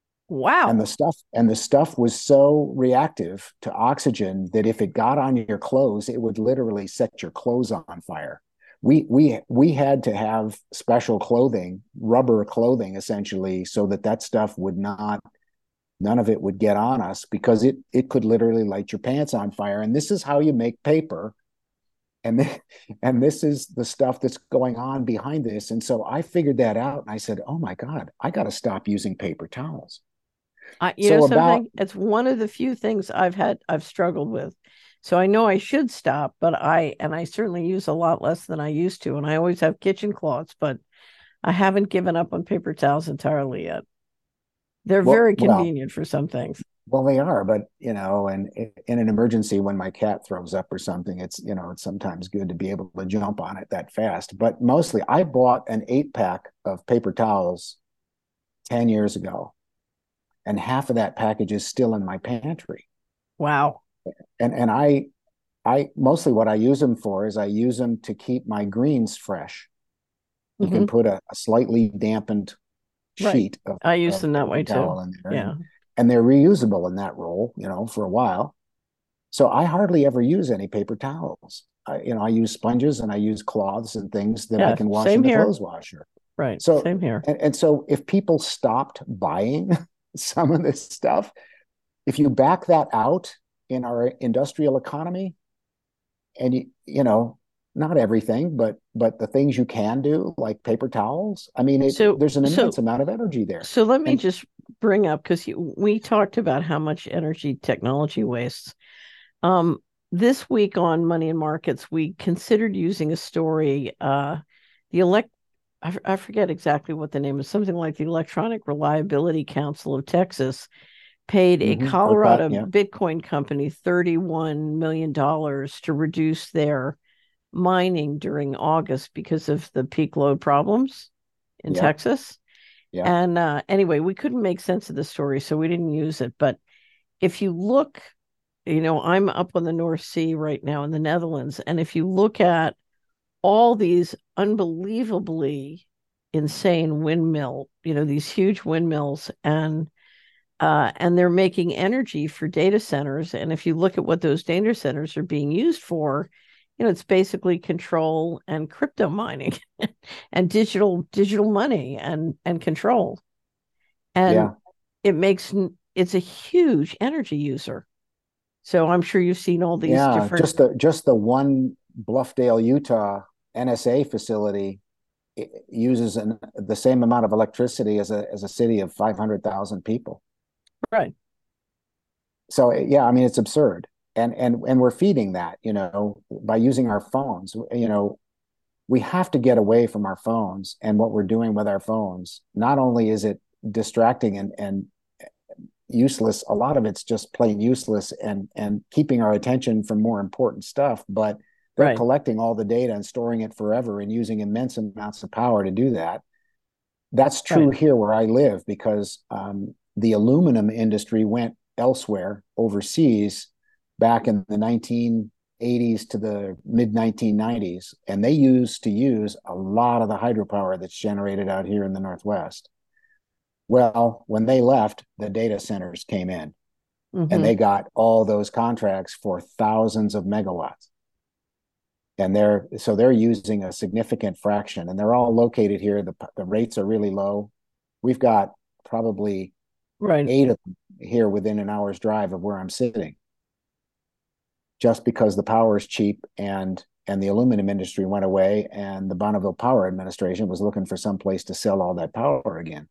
And the Wow. stuff and the stuff was so reactive to oxygen that if it got on your clothes, it would literally set your clothes on fire. We we we had to have special clothing, rubber clothing, essentially, so that that stuff would not, none of it would get on us because it it could literally light your pants on fire. And this is how you make paper. And th- and this is the stuff that's going on behind this. And so I figured that out, and I said, "Oh my God, I got to stop using paper towels." I, you know So about something? It's one of the few things I've had I've struggled with. So I know I should stop, but I and I certainly use a lot less than I used to. And I always have kitchen cloths, but I haven't given up on paper towels entirely yet. They're well, very well, convenient for some things. well, they are, but you know, and in an emergency when my cat throws up or something, it's you know, it's sometimes good to be able to jump on it that fast. But mostly, I bought an eight pack of paper towels ten years ago, and half of that package is still in my pantry. Wow. And and I I mostly what I use them for is I use them to keep my greens fresh. You can Hmm. put a, a slightly dampened Right. sheet of, I use of them that paper way too. towel in there, and Yeah. and they're reusable in that roll, you know, for a while. So I hardly ever use any paper towels. I, you know, I use sponges and I use cloths and things that I Yeah. can wash in Same the here. clothes washer. Right. So Same here. and, and so if people stopped buying some of this stuff, if you back that out in our industrial economy, and you you know, not everything, but but the things you can do, like paper towels, I mean, it, So there's an immense so amount of energy there. so let me And just bring up because we talked about how much energy technology wastes. Um, this week on Money and Markets, we considered using a story. Uh, the elect, I, I forget exactly what the name is. Something like the Electronic Reliability Council of Texas paid a mm-hmm, ERCOT, Colorado yeah, Bitcoin company thirty-one million dollars to reduce their mining during August because of the peak load problems in yeah, Texas. yeah, And uh, anyway, we couldn't make sense of the story, so we didn't use it. But if you look, you know, I'm up on the North Sea right now in the Netherlands. And if you look at all these unbelievably insane windmill, you know, these huge windmills, and uh, and they're making energy for data centers. And if you look at what those data centers are being used for, you know, it's basically control and crypto mining and digital digital money and and control. And yeah, it makes it's a huge energy user. So I'm sure you've seen all these yeah. different. Just the just the one Bluffdale, Utah N S A facility. it uses an, the same amount of electricity as a as a city of five hundred thousand people. Right. So yeah, I mean it's absurd. And and and we're feeding that, you know, by using our phones. You know, we have to get away from our phones and what we're doing with our phones. Not only is it distracting and and useless, a lot of it's just plain useless and and keeping our attention from more important stuff, but they're Right. collecting all the data and storing it forever and using immense amounts of power to do that. That's true Right. here where I live because um, the aluminum industry went elsewhere overseas back in the nineteen eighties to the mid nineteen nineties, and they used to use a lot of the hydropower that's generated out here in the Northwest. Well, when they left, the data centers came in and Mm-hmm. they got all those contracts for thousands of megawatts. And they're so they're using a significant fraction and they're all located here. The, the rates are really low. We've got probably Right. eight of them here within an hour's drive of where I'm sitting, just because the power is cheap and and the aluminum industry went away and the Bonneville Power Administration was looking for some place to sell all that power again.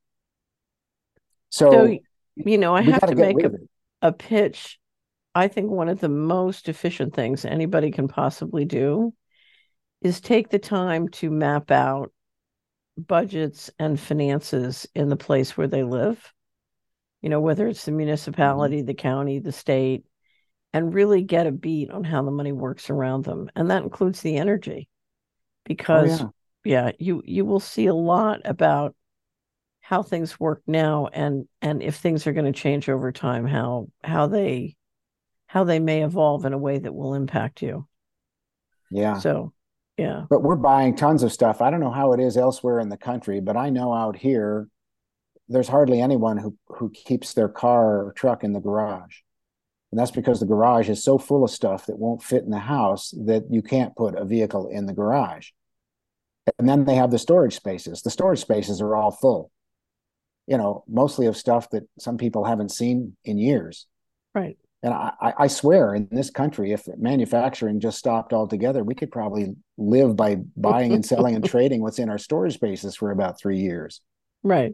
So, So you know, I we have got to to get make rid a, of it. a pitch. I think one of the most efficient things anybody can possibly do is take the time to map out budgets and finances in the place where they live, you know, whether it's the Mm-hmm. municipality, the county, the state, and really get a beat on how the money works around them. And that includes the energy, Oh because yeah, yeah, you you will see a lot about how things work now and and if things are going to change over time, how how they how they may evolve in a way that will impact you. yeah. So, yeah. But we're buying tons of stuff. I don't know how it is elsewhere in the country, but I know out here there's hardly anyone who who keeps their car or truck in the garage. And that's because the garage is so full of stuff that won't fit in the house that you can't put a vehicle in the garage. And then they have the storage spaces. The storage spaces are all full, you know, mostly of stuff that some people haven't seen in years. Right. And I, I swear, in this country, if manufacturing just stopped altogether, we could probably live by buying and selling and trading what's in our storage spaces for about three years. Right.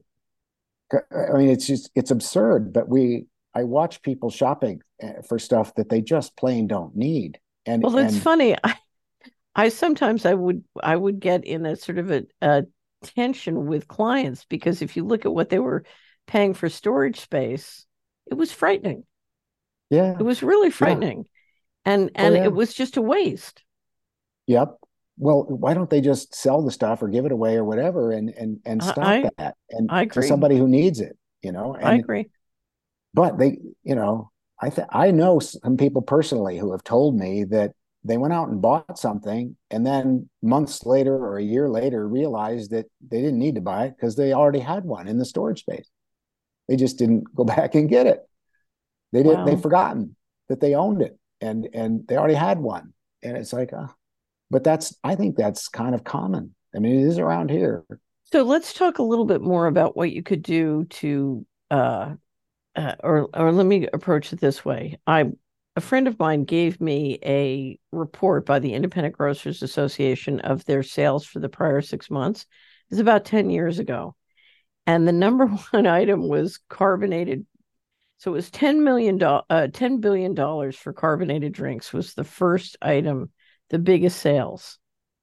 I mean, it's just it's absurd. But we, I watch people shopping eh, for stuff that they just plain don't need, and Well, it's and funny. I, I sometimes I would I would get in a sort of a, a tension with clients, because if you look at what they were paying for storage space, it was frightening. It yeah, was really yeah, frightening. And oh and it yeah, was just a waste. yep. Well, why don't they just sell the stuff or give it away or whatever, and and and I stop I, that, and I to agree. somebody who needs it, you know, I and agree. but they, you know, I th- I know some people personally who have told me that they went out and bought something and then months later or a year later realized that they didn't need to buy it because they already had one in the storage space. They just didn't go back and get it. They did. They've Wow. forgotten that they owned it and and they already had one. And it's like, uh, but that's I think that's kind of common. I mean, it is around here. So let's talk a little bit more about what you could do to uh, uh or or let me approach it this way. I A friend of mine gave me a report by the Independent Grocers Association of their sales for the prior six months. It's about ten years ago. And the number one item was carbonated. So it was ten million dollars, uh, ten billion dollars for carbonated drinks was the first item, the biggest sales.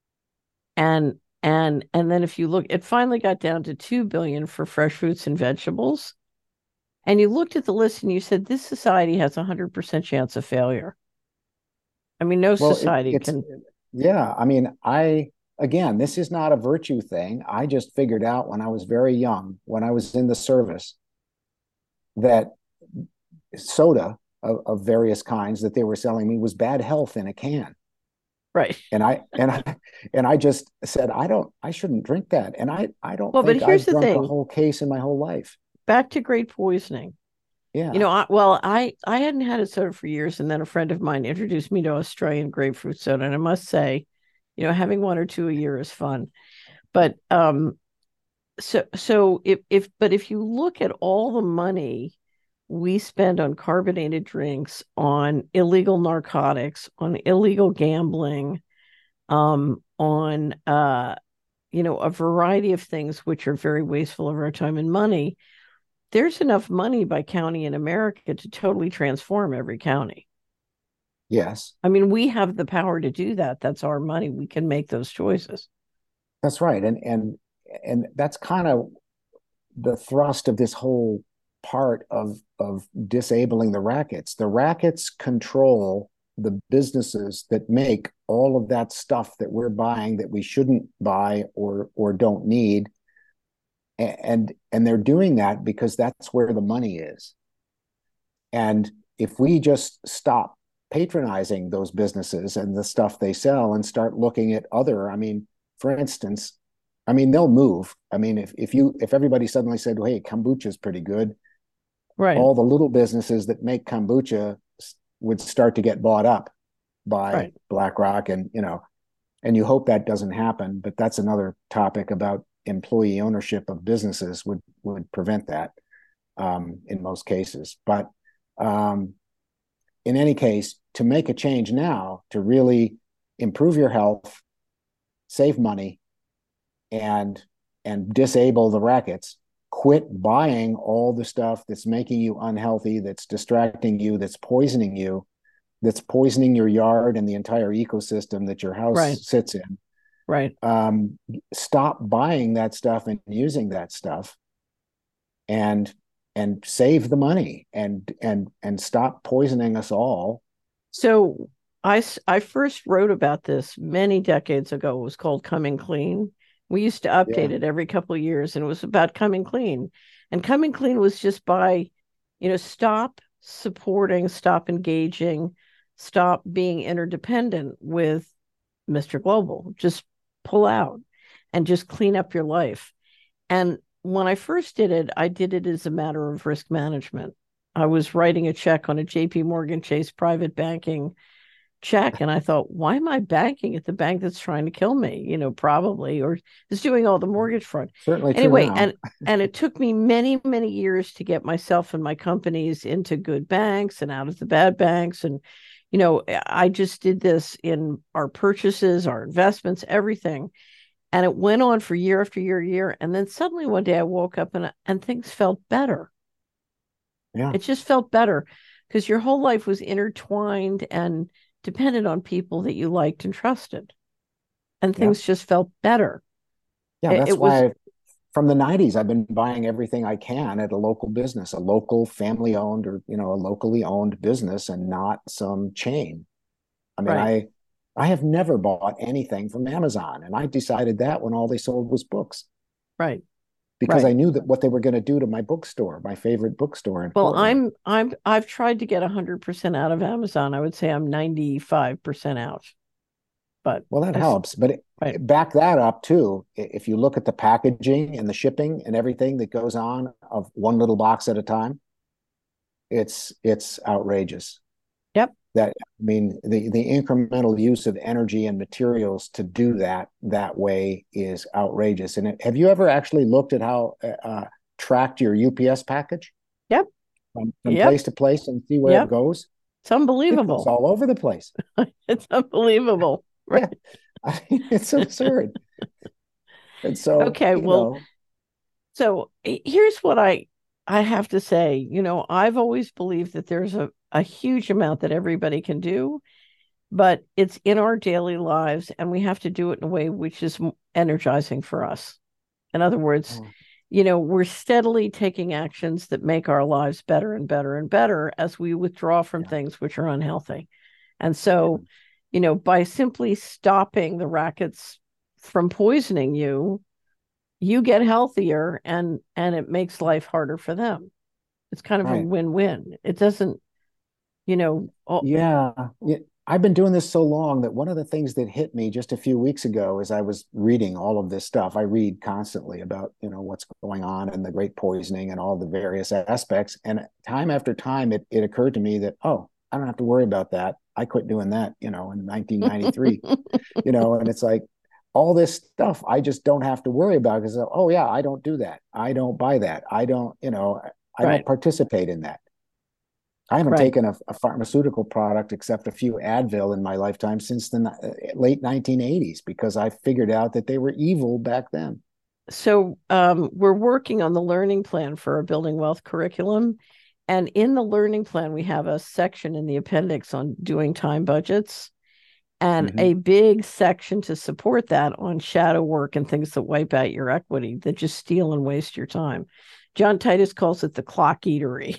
And and and then if you look, it finally got down to two billion for fresh fruits and vegetables. And you looked at the list and you said, this society has a one hundred percent chance of failure. I mean, no Well, it, society it's can. yeah. I mean, I again, this is not a virtue thing. I just figured out when I was very young, when I was in the service, that soda of, of various kinds that they were selling me was bad health in a can. Right. And I and I and I just said, I don't, I shouldn't drink that. And I I don't Well, but think here's I've the drunk a thing, whole case in my whole life. back to great poisoning. You Yeah. know, I, well, I I hadn't had a soda for years, and then a friend of mine introduced me to Australian grapefruit soda, and I must say, you know, having one or two a year is fun. But um, so so if if but if you look at all the money we spend on carbonated drinks, on illegal narcotics, on illegal gambling, um, on uh, you know, a variety of things which are very wasteful of our time and money, there's enough money by county in America to totally transform every county. Yes, I mean, we have the power to do that. That's our money. We can make those choices. that's right. And and and that's kind of the thrust of this whole part of of disabling the rackets. The rackets control the businesses that make all of that stuff that we're buying that we shouldn't buy or or don't need. And and they're doing that because that's where the money is. And if we just stop patronizing those businesses and the stuff they sell and start looking at other, I mean, for instance, I mean, they'll move. I mean, if, if you if everybody suddenly said, well, hey, kombucha is pretty good, right, all the little businesses that make kombucha would start to get bought up by right. BlackRock, and you know, and you hope that doesn't happen. But that's another topic about employee ownership of businesses would would prevent that um, in most cases. But um, in any case, to make a change now to really improve your health, save money, and and disable the rackets, quit buying all the stuff that's making you unhealthy, that's distracting you, that's poisoning you, that's poisoning your yard and the entire ecosystem that your house Right. sits in. Right. Um, stop buying that stuff and using that stuff, and and save the money, and and and stop poisoning us all. So I, I first wrote about this many decades ago. It was called Coming Clean. We used to update Yeah. it every couple of years, and it was about coming clean. And coming clean was just by, you know, stop supporting, stop engaging, stop being interdependent with Mister Global. Just pull out and just clean up your life. And when I first did it, I did it as a matter of risk management. I was writing a check on a J P Morgan Chase private banking check, and I thought, why am I banking at the bank that's trying to kill me? You know, probably, or is doing all the mortgage fraud. Certainly true Anyway, now. and and it took me many, many years to get myself and my companies into good banks and out of the bad banks. And, you know, I just did this in our purchases, our investments, everything. And it went on for year after year, year. And then suddenly one day I woke up and and things felt better. Yeah. It just felt better because your whole life was intertwined and depended on people that you liked and trusted. And Yeah. things just felt better. Yeah. It, That's it was why I, from the nineties, I've been buying everything I can at a local business, a local family owned or, you know, a locally owned business, and not some chain. I mean, right, I I have never bought anything from Amazon, and I decided that when all they sold was books, right, because I right. knew that what they were going to do to my bookstore, my favorite bookstore in Well, Portland. I'm I'm I've tried to get one hundred percent out of Amazon. I would say I'm ninety-five percent out. But Well, that I helps, but right, it, back that up too. If you look at the packaging and the shipping and everything that goes on of one little box at a time, it's it's outrageous. yep. That I mean, the the incremental use of energy and materials to do that that way is outrageous. And it, have you ever actually looked at how uh, tracked your U P S package Yep. from, from Yep. place to place and see where it Yep. goes? It's It goes unbelievable. all over the place. It's unbelievable. Right. Yeah, I mean, it's absurd. And so, Okay. you Well, know, so here's what I I have to say. You know, I've always believed that there's a, a huge amount that everybody can do, but it's in our daily lives, and we have to do it in a way which is energizing for us. In other words, oh, you know, we're steadily taking actions that make our lives better and better and better as we withdraw from yeah, things which are unhealthy. And yeah, so, you know, by simply stopping the rackets from poisoning you, you get healthier, and and it makes life harder for them. It's kind of a right. win-win. It doesn't, you know, oh, Yeah, yeah. I've been doing this so long that one of the things that hit me just a few weeks ago as I was reading all of this stuff, I read constantly about, you know, what's going on and the great poisoning and all the various aspects. And time after time, it, it occurred to me that, oh, I don't have to worry about that. I quit doing that, you know, in nineteen ninety-three, you know, and it's like all this stuff I just don't have to worry about because, oh, yeah, I don't do that. I don't buy that. I don't, you know, I don't right. participate in that. I haven't Right. taken a, a pharmaceutical product except a few Advil in my lifetime since the uh, late nineteen eighties because I figured out that they were evil back then. So um, we're working on the learning plan for our Building Wealth curriculum. And in the learning plan, we have a section in the appendix on doing time budgets and Mm-hmm. a big section to support that on shadow work and things that wipe out your equity, that just steal and waste your time. John Titus calls it the clock eatery.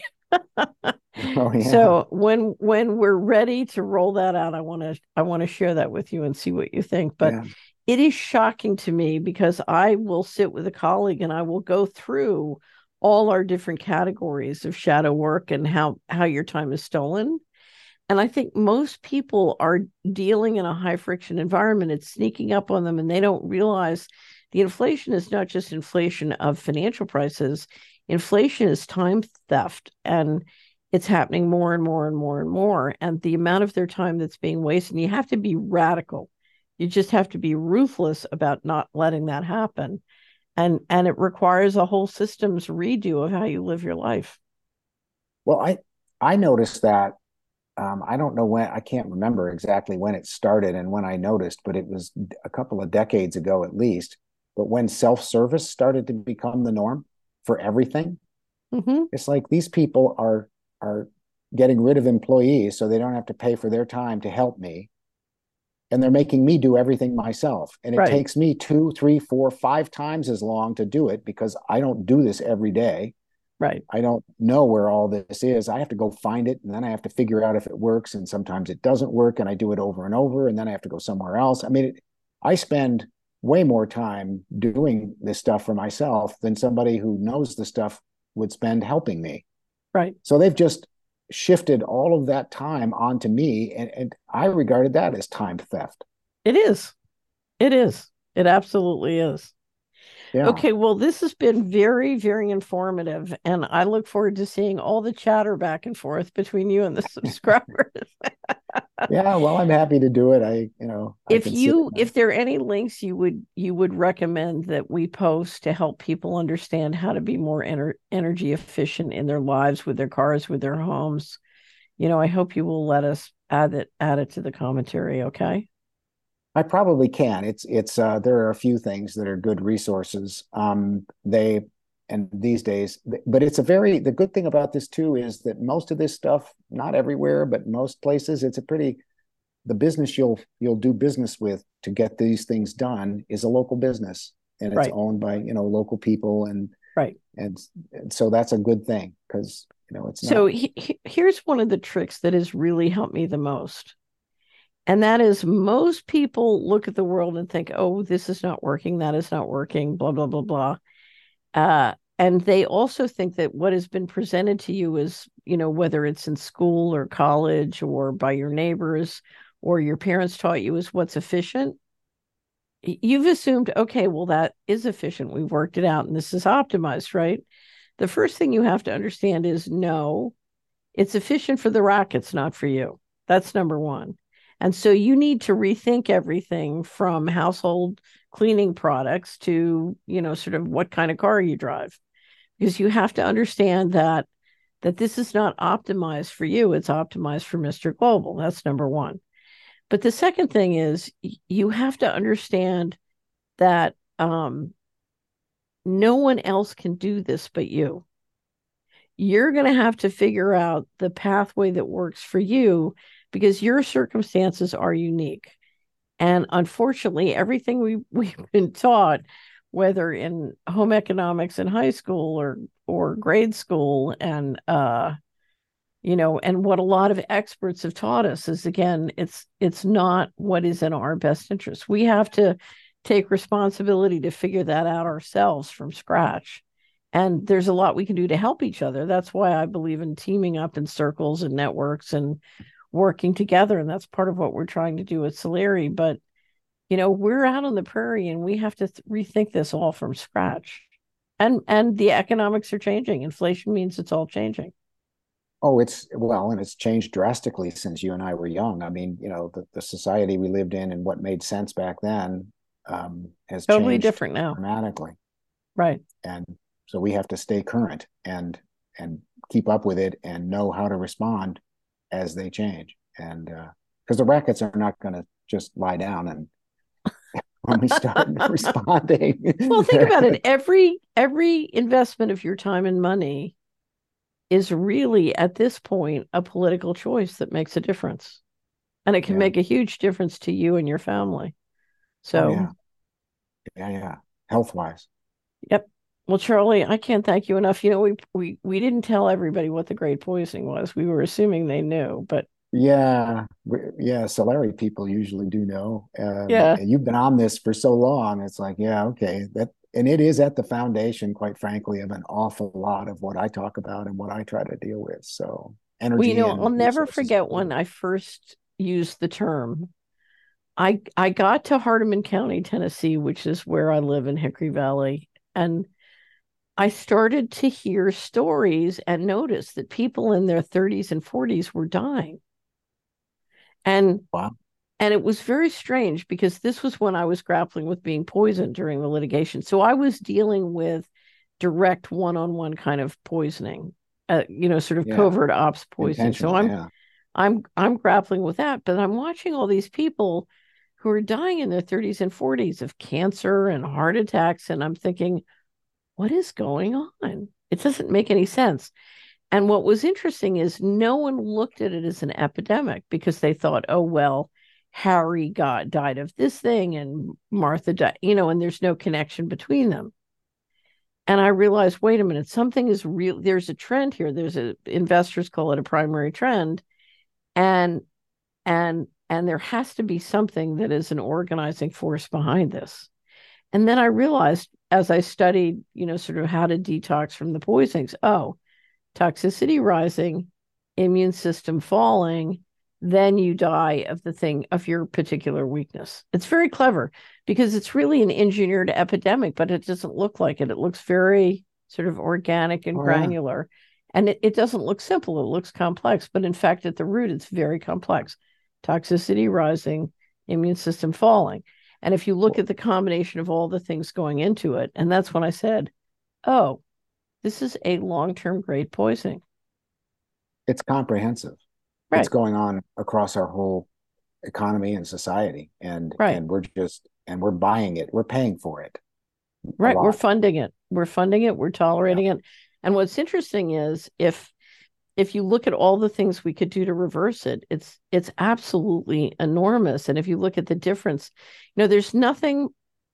Oh yeah, So when when we're ready to roll that out, I want to I want to share that with you and see what you think. But yeah. it is shocking to me because I will sit with a colleague and I will go through all our different categories of shadow work and how how your time is stolen. And I think most people are dealing in a high friction environment. It's sneaking up on them and they don't realize the inflation is not just inflation of financial prices. Inflation is time theft, and it's happening more and more and more and more. And the amount of their time that's being wasted, and you have to be radical. You just have to be ruthless about not letting that happen. And and it requires a whole systems redo of how you live your life. Well, I I noticed that um, I don't know when I can't remember exactly when it started and when I noticed, but it was a couple of decades ago at least. But when self-service started to become the norm for everything, Mm-hmm. it's like these people are are getting rid of employees so they don't have to pay for their time to help me, and they're making me do everything myself. And it Right, takes me two, three, four, five times as long to do it because I don't do this every day. right. I don't know where all this is. I have to go find it and then I have to figure out if it works. And sometimes it doesn't work and I do it over and over and then I have to go somewhere else. I mean, it, I spend way more time doing this stuff for myself than somebody who knows the stuff would spend helping me. Right. So they've just shifted all of that time onto me. And, and I regarded that as time theft. It is. It is. It absolutely is. Yeah. Okay, well, this has been very, very informative, and I look forward to seeing all the chatter back and forth between you and the subscribers. Yeah. Well, I'm happy to do it. I, you know, I If can sit you, in a if there are any links you would you would recommend that we post to help people understand how to be more ener- energy efficient in their lives, with their cars, with their homes, you know, I hope you will let us add it add it to the commentary. Okay. I probably can. It's it's uh, there are a few things that are good resources. Um, they and these days, but it's a very the good thing about this too is that most of this stuff, not everywhere, but most places, it's a pretty the business you'll you'll do business with to get these things done is a local business and it's Right. owned by you know local people and Right. and, and so that's a good thing because you know it's not So he, he- here's one of the tricks that has really helped me the most. And that is, most people look at the world and think, oh, this is not working, that is not working, blah, blah, blah, blah. Uh, and they also think that what has been presented to you is, you know, whether it's in school or college or by your neighbors or your parents taught you, is what's efficient. You've assumed, okay, well, that is efficient. We've worked it out and this is optimized, right? The first thing you have to understand is no, it's efficient for the rockets, not for you. That's number one. And so you need to rethink everything from household cleaning products to, you know, sort of what kind of car you drive, because you have to understand that that this is not optimized for you, it's optimized for Mister Global. That's number one. But the second thing is you have to understand that um, no one else can do this but you. You're going to have to figure out the pathway that works for you because your circumstances are unique. And unfortunately, everything we, we've been taught, whether in home economics in high school or or grade school, and uh, you know, and what a lot of experts have taught us is, again, it's it's not what is in our best interest. We have to take responsibility to figure that out ourselves from scratch. And there's a lot we can do to help each other. That's why I believe in teaming up in circles and networks and working together. And that's part of what we're trying to do at Soleri. But, you know, we're out on the prairie and we have to th- rethink this all from scratch. And and the economics are changing. Inflation means it's all changing. Oh, it's well, and it's changed drastically since you and I were young. I mean, you know, the, the society we lived in and what made sense back then um, has Totally changed different now. dramatically. Right. And so we have to stay current and and keep up with it and know how to respond as they change. And because uh, the rackets are not going to just lie down and when we start responding. Well, think about it. Every every investment of your time and money is really at this point a political choice that makes a difference. And it can yeah. make a huge difference to you and your family. So oh, yeah. Yeah, yeah. Health wise. Yep. Well, Charlie, I can't thank you enough. You know, we we we didn't tell everybody what the great poisoning was. We were assuming they knew, but yeah, yeah, Solari people usually do know. Um, yeah. And you've been on this for so long. It's like, yeah, okay. That and it is at the foundation, quite frankly, of an awful lot of what I talk about and what I try to deal with. So energy. Well, you know, and I'll never forget when I first used the term. I I got to Hardeman County, Tennessee, which is where I live in Hickory Valley, and I started to hear stories and notice that people in their thirties and forties were dying. And wow. And it was very strange because this was when I was grappling with being poisoned during the litigation. So I was dealing with direct one-on-one kind of poisoning, uh, you know, sort of yeah. covert ops poisoning. So I'm, yeah. I'm, I'm grappling with that, but I'm watching all these people who are dying in their thirties and forties of cancer and heart attacks. And I'm thinking, what is going on? It doesn't make any sense. And what was interesting is no one looked at it as an epidemic because they thought, oh, well, Harry got died of this thing and Martha died, you know, and there's no connection between them. And I realized, wait a minute, something is real. There's a trend here. There's a investors call it a primary trend. And and and there has to be something that is an organizing force behind this. And then I realized as I studied, you know, sort of how to detox from the poisonings, oh, toxicity rising, immune system falling, then you die of the thing of your particular weakness. It's very clever because it's really an engineered epidemic, but it doesn't look like it. It looks very sort of organic and oh, granular. Yeah. And it, it doesn't look simple. It looks complex, but in fact, at the root, it's very complex. Toxicity rising, immune system falling. And if you look at the combination of all the things going into it, and that's when I said, oh, this is a long-term great poisoning. It's comprehensive. Right. It's going on across our whole economy and society. And, right. and we're just, and we're buying it. We're paying for it. Right. We're funding it. We're funding it. We're tolerating yeah. it. And what's interesting is if, if you look at all the things we could do to reverse it, it's, it's absolutely enormous. And if you look at the difference, you know, there's nothing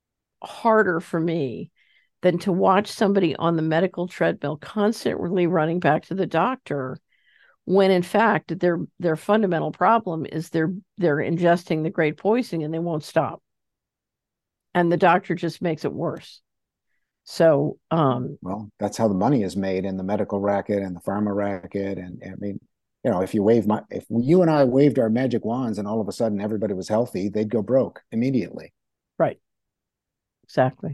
harder for me than to watch somebody on the medical treadmill constantly running back to the doctor when in fact their their fundamental problem is they're they're ingesting the great poisoning and they won't stop. And the doctor just makes it worse. So um well, that's how the money is made in the medical racket and the pharma racket. And, and I mean, you know, if you wave my if you and I waved our magic wands and all of a sudden everybody was healthy, they'd go broke immediately. Right. Exactly.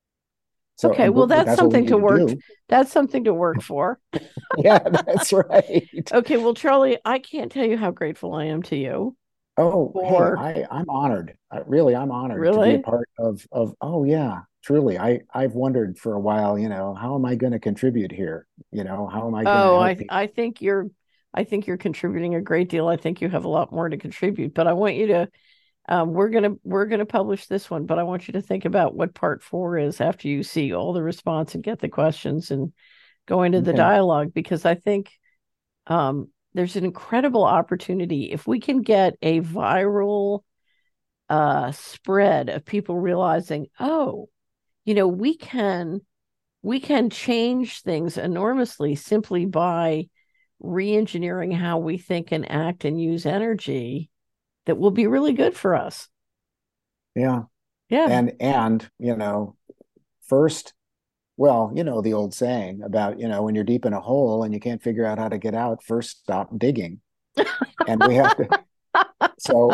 So, okay, well, that's, that's something we to work. To that's something to work for. Yeah, that's right. Okay, well, Charlie, I can't tell you how grateful I am to you. Oh, for... hey, I, I'm honored. I, really, I'm honored really? to be a part of of. Oh, yeah, truly. I I've wondered for a while. You know, how am I going to contribute here? You know, how am I? Going oh, to I people? I think you're, I think you're contributing a great deal. I think you have a lot more to contribute. But I want you to. Um, we're gonna we're gonna publish this one, but I want you to think about what part four is after you see all the response and get the questions and go into the okay. dialogue, because I think um, there's an incredible opportunity if we can get a viral uh, spread of people realizing, oh, you know, we can we can change things enormously simply by re-engineering how we think and act and use energy. That will be really good for us. Yeah. Yeah. And, and, you know, first, well, you know, the old saying about, you know, when you're deep in a hole and you can't figure out how to get out, first stop digging. And we have to, so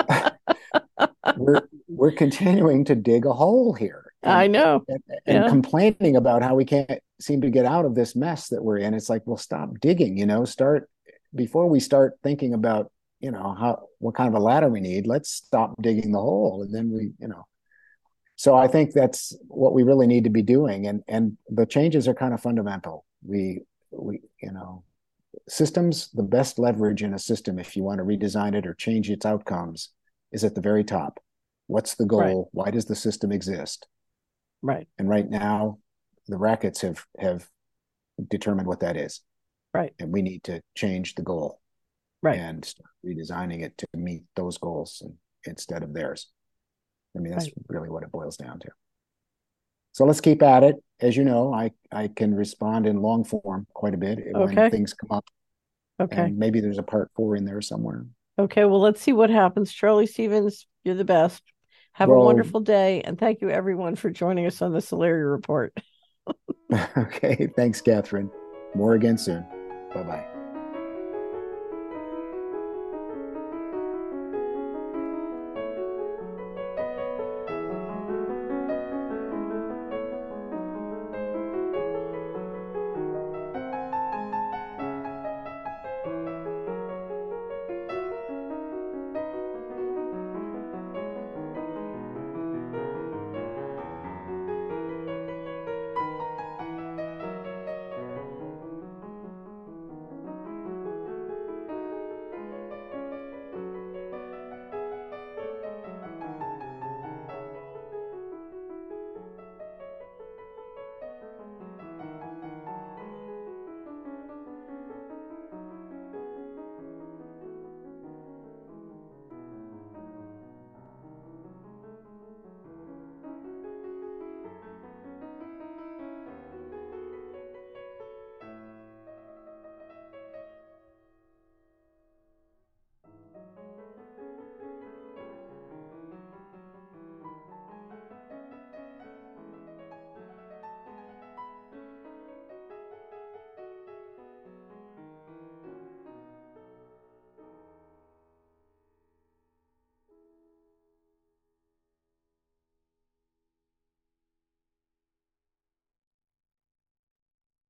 we're, we're continuing to dig a hole here. And, I know. And, and yeah. complaining about how we can't seem to get out of this mess that we're in. It's like, well, stop digging, you know, start before we start thinking about, you know, how, what kind of a ladder we need, let's stop digging the hole. And then we, you know, so I think that's what we really need to be doing. And, and the changes are kind of fundamental. We, we, you know, systems, the best leverage in a system, if you want to redesign it or change its outcomes, is at the very top. What's the Right. goal? Why does the system exist? Right. And right now, the rackets have have determined what that is. Right. And we need to change the goal Right. and start redesigning it to meet those goals and, instead of theirs. I mean, that's Right. really what it boils down to. So let's keep at it. As you know, I, I can respond in long form quite a bit when Okay. things come up, Okay. and maybe there's a part four in there somewhere. Okay. Well, let's see what happens. Charlie Stevens, you're the best. Have a Well, wonderful day. And thank you, everyone, for joining us on the Solari Report. okay. Thanks, Catherine. More again soon. Bye bye.